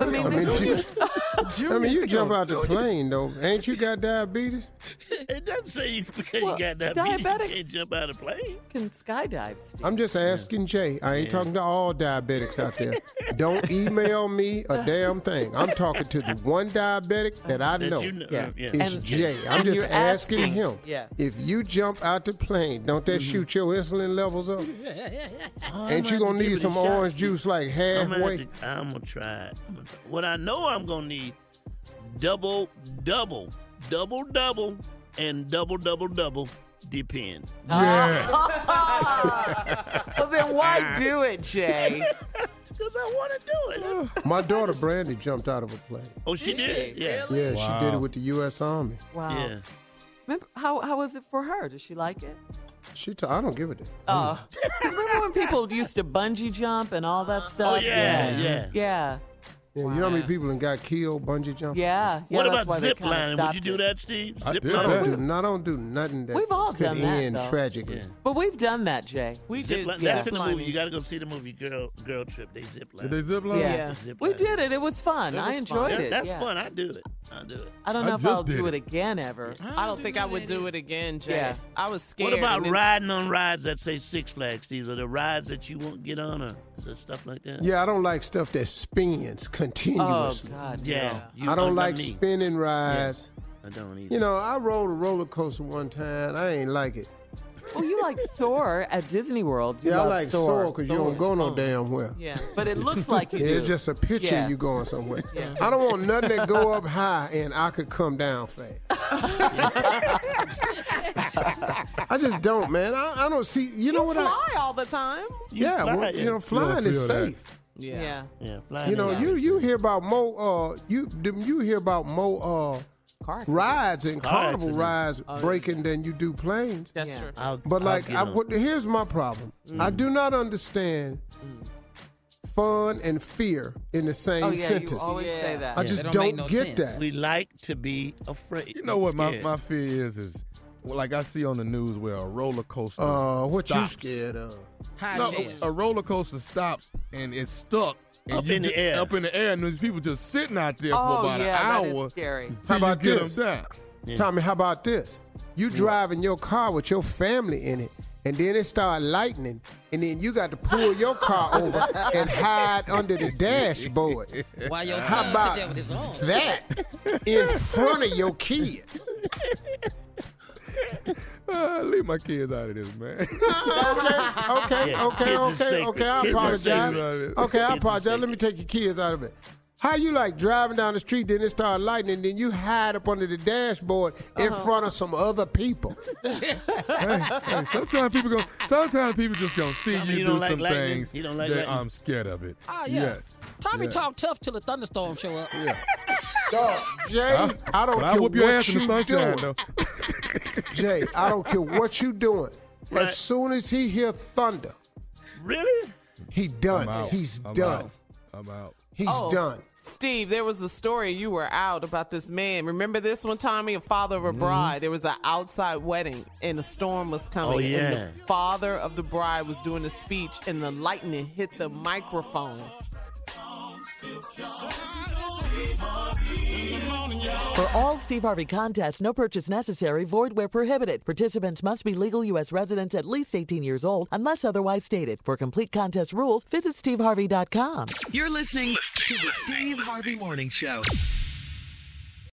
You jump out the plane, though. Ain't you got diabetes? It doesn't say because you got diabetes, you can't jump out of a plane. Can skydive, Steve. I'm just asking Jay. I ain't talking to all diabetics out there. Don't email me a damn thing. I'm talking to the one diabetic that I know. It's Jay. I'm just asking him. If you jump out the plane, don't that shoot your insulin levels up? Ain't you gonna need some orange juice like halfway? I'm gonna try it. What I know I'm gonna need: double, and double. Depends. Yeah. Well, then why do it, Jay? Because I want to do it. My daughter Brandy jumped out of a plane. Oh, she did? Yeah. Yeah, she did it with the U.S. Army. Wow. Yeah. Remember, how was it for her? Did she like it? I don't give a damn. Oh, because remember when people used to bungee jump and all that stuff? Oh, yeah. Yeah, you know how many people got killed bungee jumping? Yeah. What about zip lining? Would you do that, Steve? I don't do nothing that we've all could done that, end though. tragically. Yeah. But we've done that, Jay. We did. That's in the movie. You got to go see the movie Girl Trip. They zip line. Did they zip line? Yeah. We did it. It was fun. I enjoyed it. That's fun. I do it. I don't know if I'll do it again ever. I don't think I would do it again, Jay. Yeah. I was scared. What about riding on rides that say Six Flags, Steve? Are there rides that you won't get on, or is there stuff like that? Yeah, I don't like stuff that spins continuously. Oh, God. Yeah. I don't like spinning rides. I don't either. I rode a roller coaster one time. I ain't like it. Oh, you like Soar at Disney World. I like Soar because you don't go no damn well. Yeah, but it looks like you do. It's just a picture of you going somewhere. Yeah. I don't want nothing that go up high and I could come down fast. I just don't, man. I don't see. You know what? Fly all the time. Flying is safe. Yeah. You hear about more. You hear about more. Rides and carnival rides breaking than you do planes. That's true. But here's my problem. I do not understand fun and fear in the same sentence. You always say that. I just don't get that. We like to be afraid. You know what my fear is like I see on the news where a roller coaster what stops. You scared of? A roller coaster stops and it's stuck. And up in the air. Up in the air, and there's people just sitting out there for about an hour. That is scary. How about this? Yeah. Tommy, how about this? You driving your car with your family in it, and then it start lightning, and then you got to pull your car over and hide under the dashboard. While your how son about sit there with his arm. that in front of your kids? Leave my kids out of this, man. Okay. I apologize. I apologize. Let me take your kids out of it. How you like driving down the street, then it start lightning, and then you hide up under the dashboard in front of some other people? hey, sometimes people just gonna see you do some things that I'm scared of it. Oh yeah. Yes. Tommy talk tough till the thunderstorm show up. Yeah. Dog, Jay, I don't care whoop your what ass in the you sunshine, doing. though. Jay, I don't care what you doing. Right. As soon as he hear thunder, really, he done. He's done. I'm out. He's done. Steve, there was a story you were out about this man. Remember this one, Tommy? A father of a bride. There was an outside wedding, and a storm was coming. Oh, yeah. And the father of the bride was doing a speech, and the lightning hit the microphone. For all Steve Harvey contests, no purchase necessary, void where prohibited. Participants must be legal U.S. residents at least 18 years old, unless otherwise stated. For complete contest rules, visit steveharvey.com. You're listening to the Steve Harvey Morning Show.